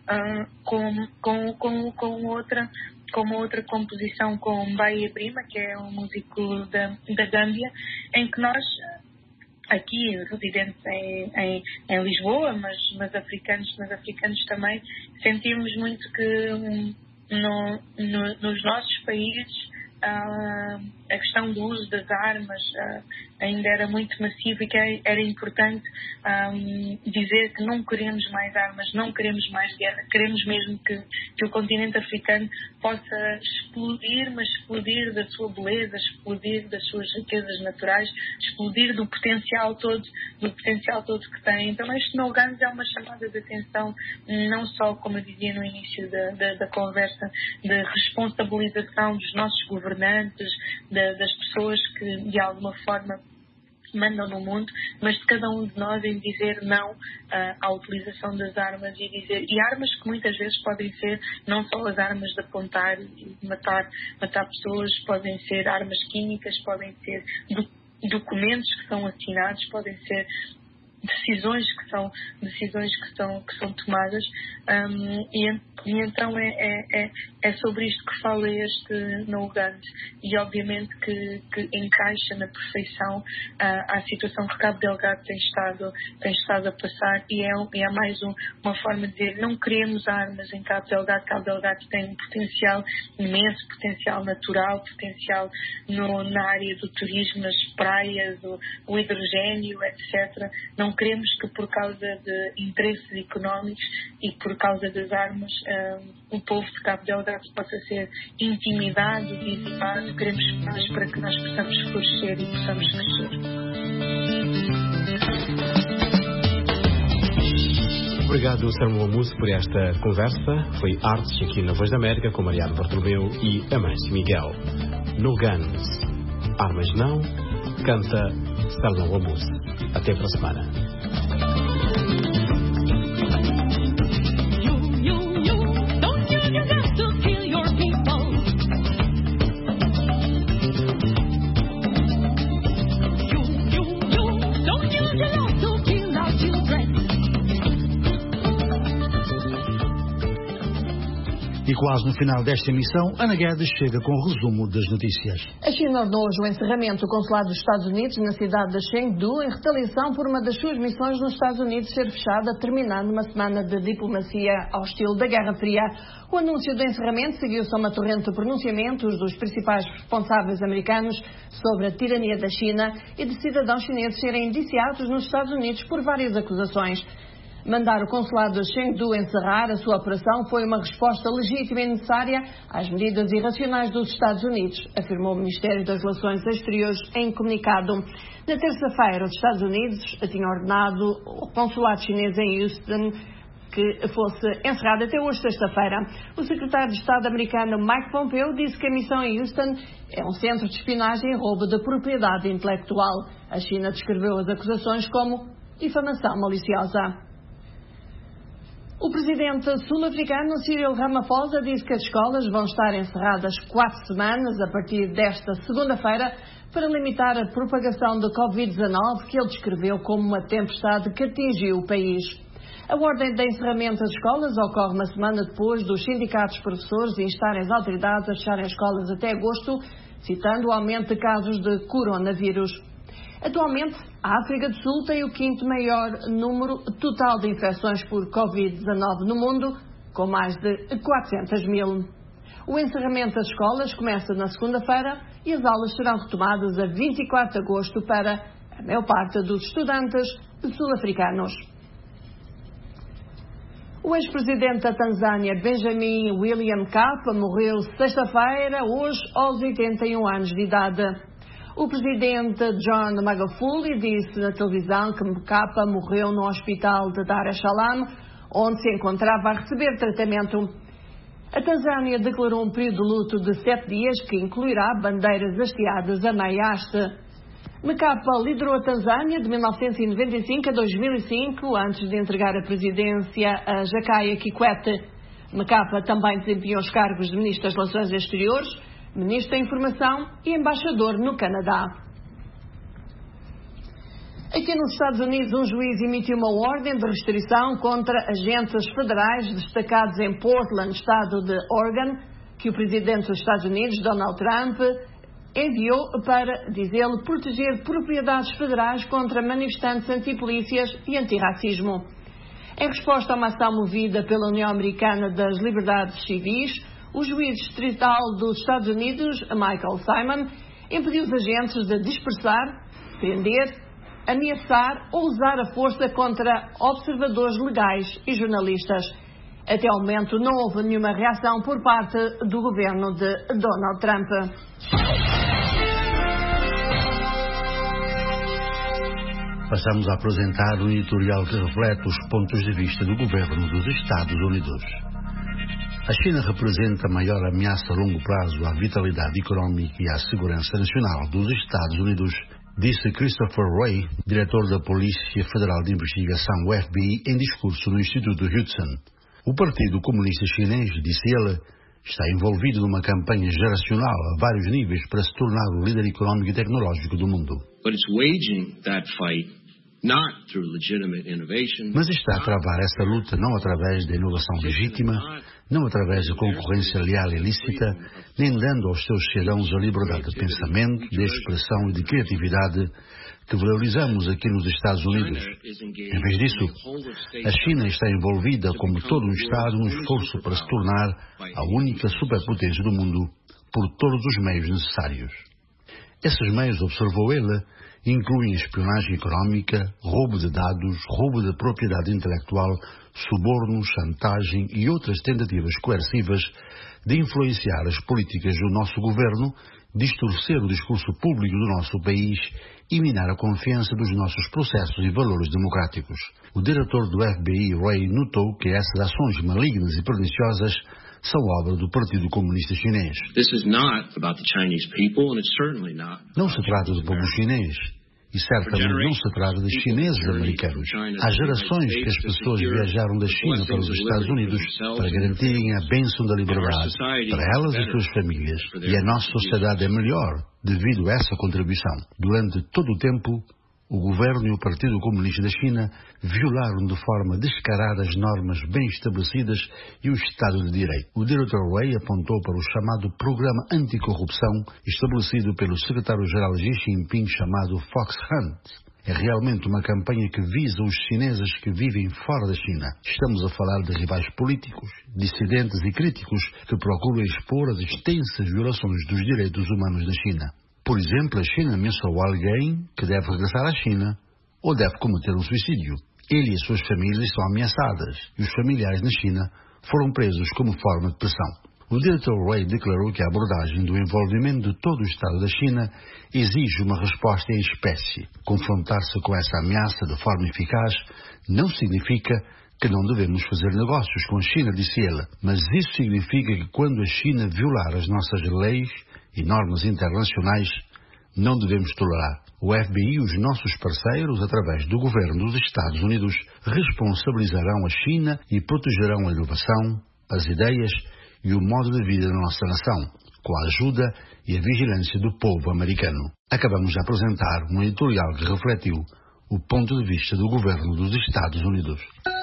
com outra composição com Bahia Brima, que é um músico da Gâmbia, em que nós, aqui residentes em Lisboa, mas africanos também, sentimos muito que nos nossos países a questão do uso das armas ainda era muito massiva e que era importante dizer que não queremos mais armas, não queremos mais guerra, queremos mesmo que o continente africano possa explodir, mas explodir da sua beleza, explodir das suas riquezas naturais, explodir do potencial todo que tem. Então este No Guns é uma chamada de atenção, não só, como eu dizia no início da conversa, de responsabilização dos nossos governantes, das pessoas que de alguma forma mandam no mundo, mas de cada um de nós em dizer não à utilização das armas e armas que muitas vezes podem ser não só as armas de apontar e matar pessoas, podem ser armas químicas, podem ser documentos que são assinados, podem ser decisões que são tomadas, e então é sobre isto que fala este No Guns, e obviamente que encaixa na perfeição a situação que Cabo Delgado tem estado a passar, e é mais uma forma de dizer não queremos armas em Cabo Delgado. Cabo Delgado tem um potencial imenso, potencial natural, potencial na área do turismo, nas praias, o hidrogênio, etc. Não queremos que por causa de interesses económicos e por causa das armas o povo de Cabo Delgado possa ser intimidado, dizimado. Queremos paz para que nós possamos florescer e possamos crescer. Obrigado, Salmo Ramos, por esta conversa. Foi Artes aqui na Voz da América com Mariano Bartolomeu e Amâncio Miguel. No Guns, armas não, canta Salmo Ramos. Até para a semana. E quase no final desta emissão, Ana Guedes chega com o resumo das notícias. A China ordenou hoje o encerramento do consulado dos Estados Unidos na cidade de Chengdu em retaliação por uma das suas missões nos Estados Unidos ser fechada, terminando uma semana de diplomacia ao estilo da Guerra Fria. O anúncio do encerramento seguiu-se a uma torrente de pronunciamentos dos principais responsáveis americanos sobre a tirania da China e de cidadãos chineses serem indiciados nos Estados Unidos por várias acusações. Mandar o consulado de Chengdu encerrar a sua operação foi uma resposta legítima e necessária às medidas irracionais dos Estados Unidos, afirmou o Ministério das Relações Exteriores em comunicado. Na terça-feira, os Estados Unidos tinham ordenado o consulado chinês em Houston que fosse encerrado até hoje, sexta-feira. O secretário de Estado americano Mike Pompeo disse que a missão em Houston é um centro de espionagem e roubo de propriedade intelectual. A China descreveu as acusações como difamação maliciosa. O presidente sul-africano Cyril Ramaphosa disse que as escolas vão estar encerradas 4 semanas a partir desta segunda-feira para limitar a propagação da Covid-19, que ele descreveu como uma tempestade que atingiu o país. A ordem de encerramento das escolas ocorre uma semana depois dos sindicatos de professores instarem as autoridades a fecharem as escolas até agosto, citando o aumento de casos de coronavírus. Atualmente, a África do Sul tem o 5º maior número total de infecções por Covid-19 no mundo, com mais de 400 mil. O encerramento das escolas começa na segunda-feira e as aulas serão retomadas a 24 de agosto para a maior parte dos estudantes sul-africanos. O ex-presidente da Tanzânia, Benjamin William Mkapa, morreu sexta-feira, hoje, aos 81 anos de idade. O presidente John Magufuli disse na televisão que Mkapa morreu no hospital de Dar es Salaam, onde se encontrava a receber tratamento. A Tanzânia declarou um período de luto de 7 dias que incluirá bandeiras hasteadas a meia haste. Mkapa liderou a Tanzânia de 1995 a 2005, antes de entregar a presidência a Jakaya Kikwete. Mkapa também desempenhou os cargos de Ministro das Relações Exteriores, Ministro da Informação e Embaixador no Canadá. Aqui nos Estados Unidos, um juiz emitiu uma ordem de restrição contra agentes federais destacados em Portland, estado de Oregon, que o presidente dos Estados Unidos, Donald Trump, enviou para, diz ele, proteger propriedades federais contra manifestantes antipolícias e antirracismo. Em resposta a uma ação movida pela União Americana das Liberdades Civis, o juiz distrital dos Estados Unidos, Michael Simon, impediu os agentes de dispersar, prender, ameaçar ou usar a força contra observadores legais e jornalistas. Até ao momento não houve nenhuma reação por parte do governo de Donald Trump. Passamos a apresentar um editorial que reflete os pontos de vista do governo dos Estados Unidos. A China representa a maior ameaça a longo prazo à vitalidade económica e à segurança nacional dos Estados Unidos, disse Christopher Wray, diretor da Polícia Federal de Investigação, o FBI, em discurso no Instituto Hudson. O Partido Comunista Chinês, disse ele, está envolvido numa campanha geracional a vários níveis para se tornar o líder económico e tecnológico do mundo. Mas está a travar essa luta não através da inovação legítima, não através da concorrência leal e lícita, nem dando aos seus cidadãos a liberdade de pensamento, de expressão e de criatividade que valorizamos aqui nos Estados Unidos. Em vez disso, a China está envolvida, como todo um Estado, num esforço para se tornar a única superpotência do mundo por todos os meios necessários. Esses meios, observou ele, incluem espionagem económica, roubo de dados, roubo de propriedade intelectual, suborno, chantagem e outras tentativas coercivas de influenciar as políticas do nosso governo, distorcer o discurso público do nosso país e minar a confiança dos nossos processos e valores democráticos. O diretor do FBI, Wray, notou que essas ações malignas e perniciosas são obra do Partido Comunista Chinês. Não se trata do povo chinês e certamente não se trata de chineses americanos. Há gerações que as pessoas viajaram da China para os Estados Unidos para garantirem a bênção da liberdade para elas e suas famílias. E a nossa sociedade é melhor devido a essa contribuição. Durante todo o tempo, o governo e o Partido Comunista da China violaram de forma descarada as normas bem estabelecidas e o Estado de Direito. O Dr. Wray apontou para o chamado Programa Anticorrupção estabelecido pelo secretário-geral Xi Jinping, chamado Fox Hunt. É realmente uma campanha que visa os chineses que vivem fora da China. Estamos a falar de rivais políticos, dissidentes e críticos que procuram expor as extensas violações dos direitos humanos na China. Por exemplo, a China ameaçou alguém que deve regressar à China ou deve cometer um suicídio. Ele e as suas famílias estão ameaçadas e os familiares na China foram presos como forma de pressão. O Dr. Wray declarou que a abordagem do envolvimento de todo o Estado da China exige uma resposta em espécie. Confrontar-se com essa ameaça de forma eficaz não significa que não devemos fazer negócios com a China, disse ele, mas isso significa que quando a China violar as nossas leis e normas internacionais, não devemos tolerar. O FBI e os nossos parceiros, através do governo dos Estados Unidos, responsabilizarão a China e protegerão a inovação, as ideias e o modo de vida da nossa nação, com a ajuda e a vigilância do povo americano. Acabamos de apresentar um editorial que refletiu o ponto de vista do governo dos Estados Unidos.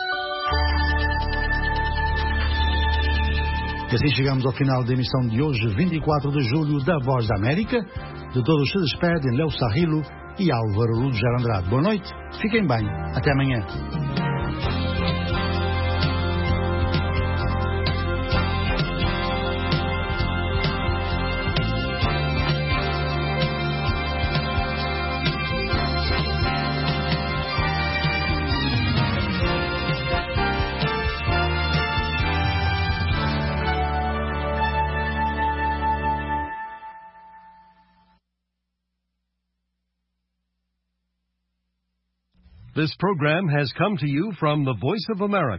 E assim chegamos ao final da emissão de hoje, 24 de julho, da Voz da América. De todos se despedem Léo Sarrilo e Álvaro Rudejar Andrade. Boa noite, fiquem bem, até amanhã. This program has come to you from the Voice of America.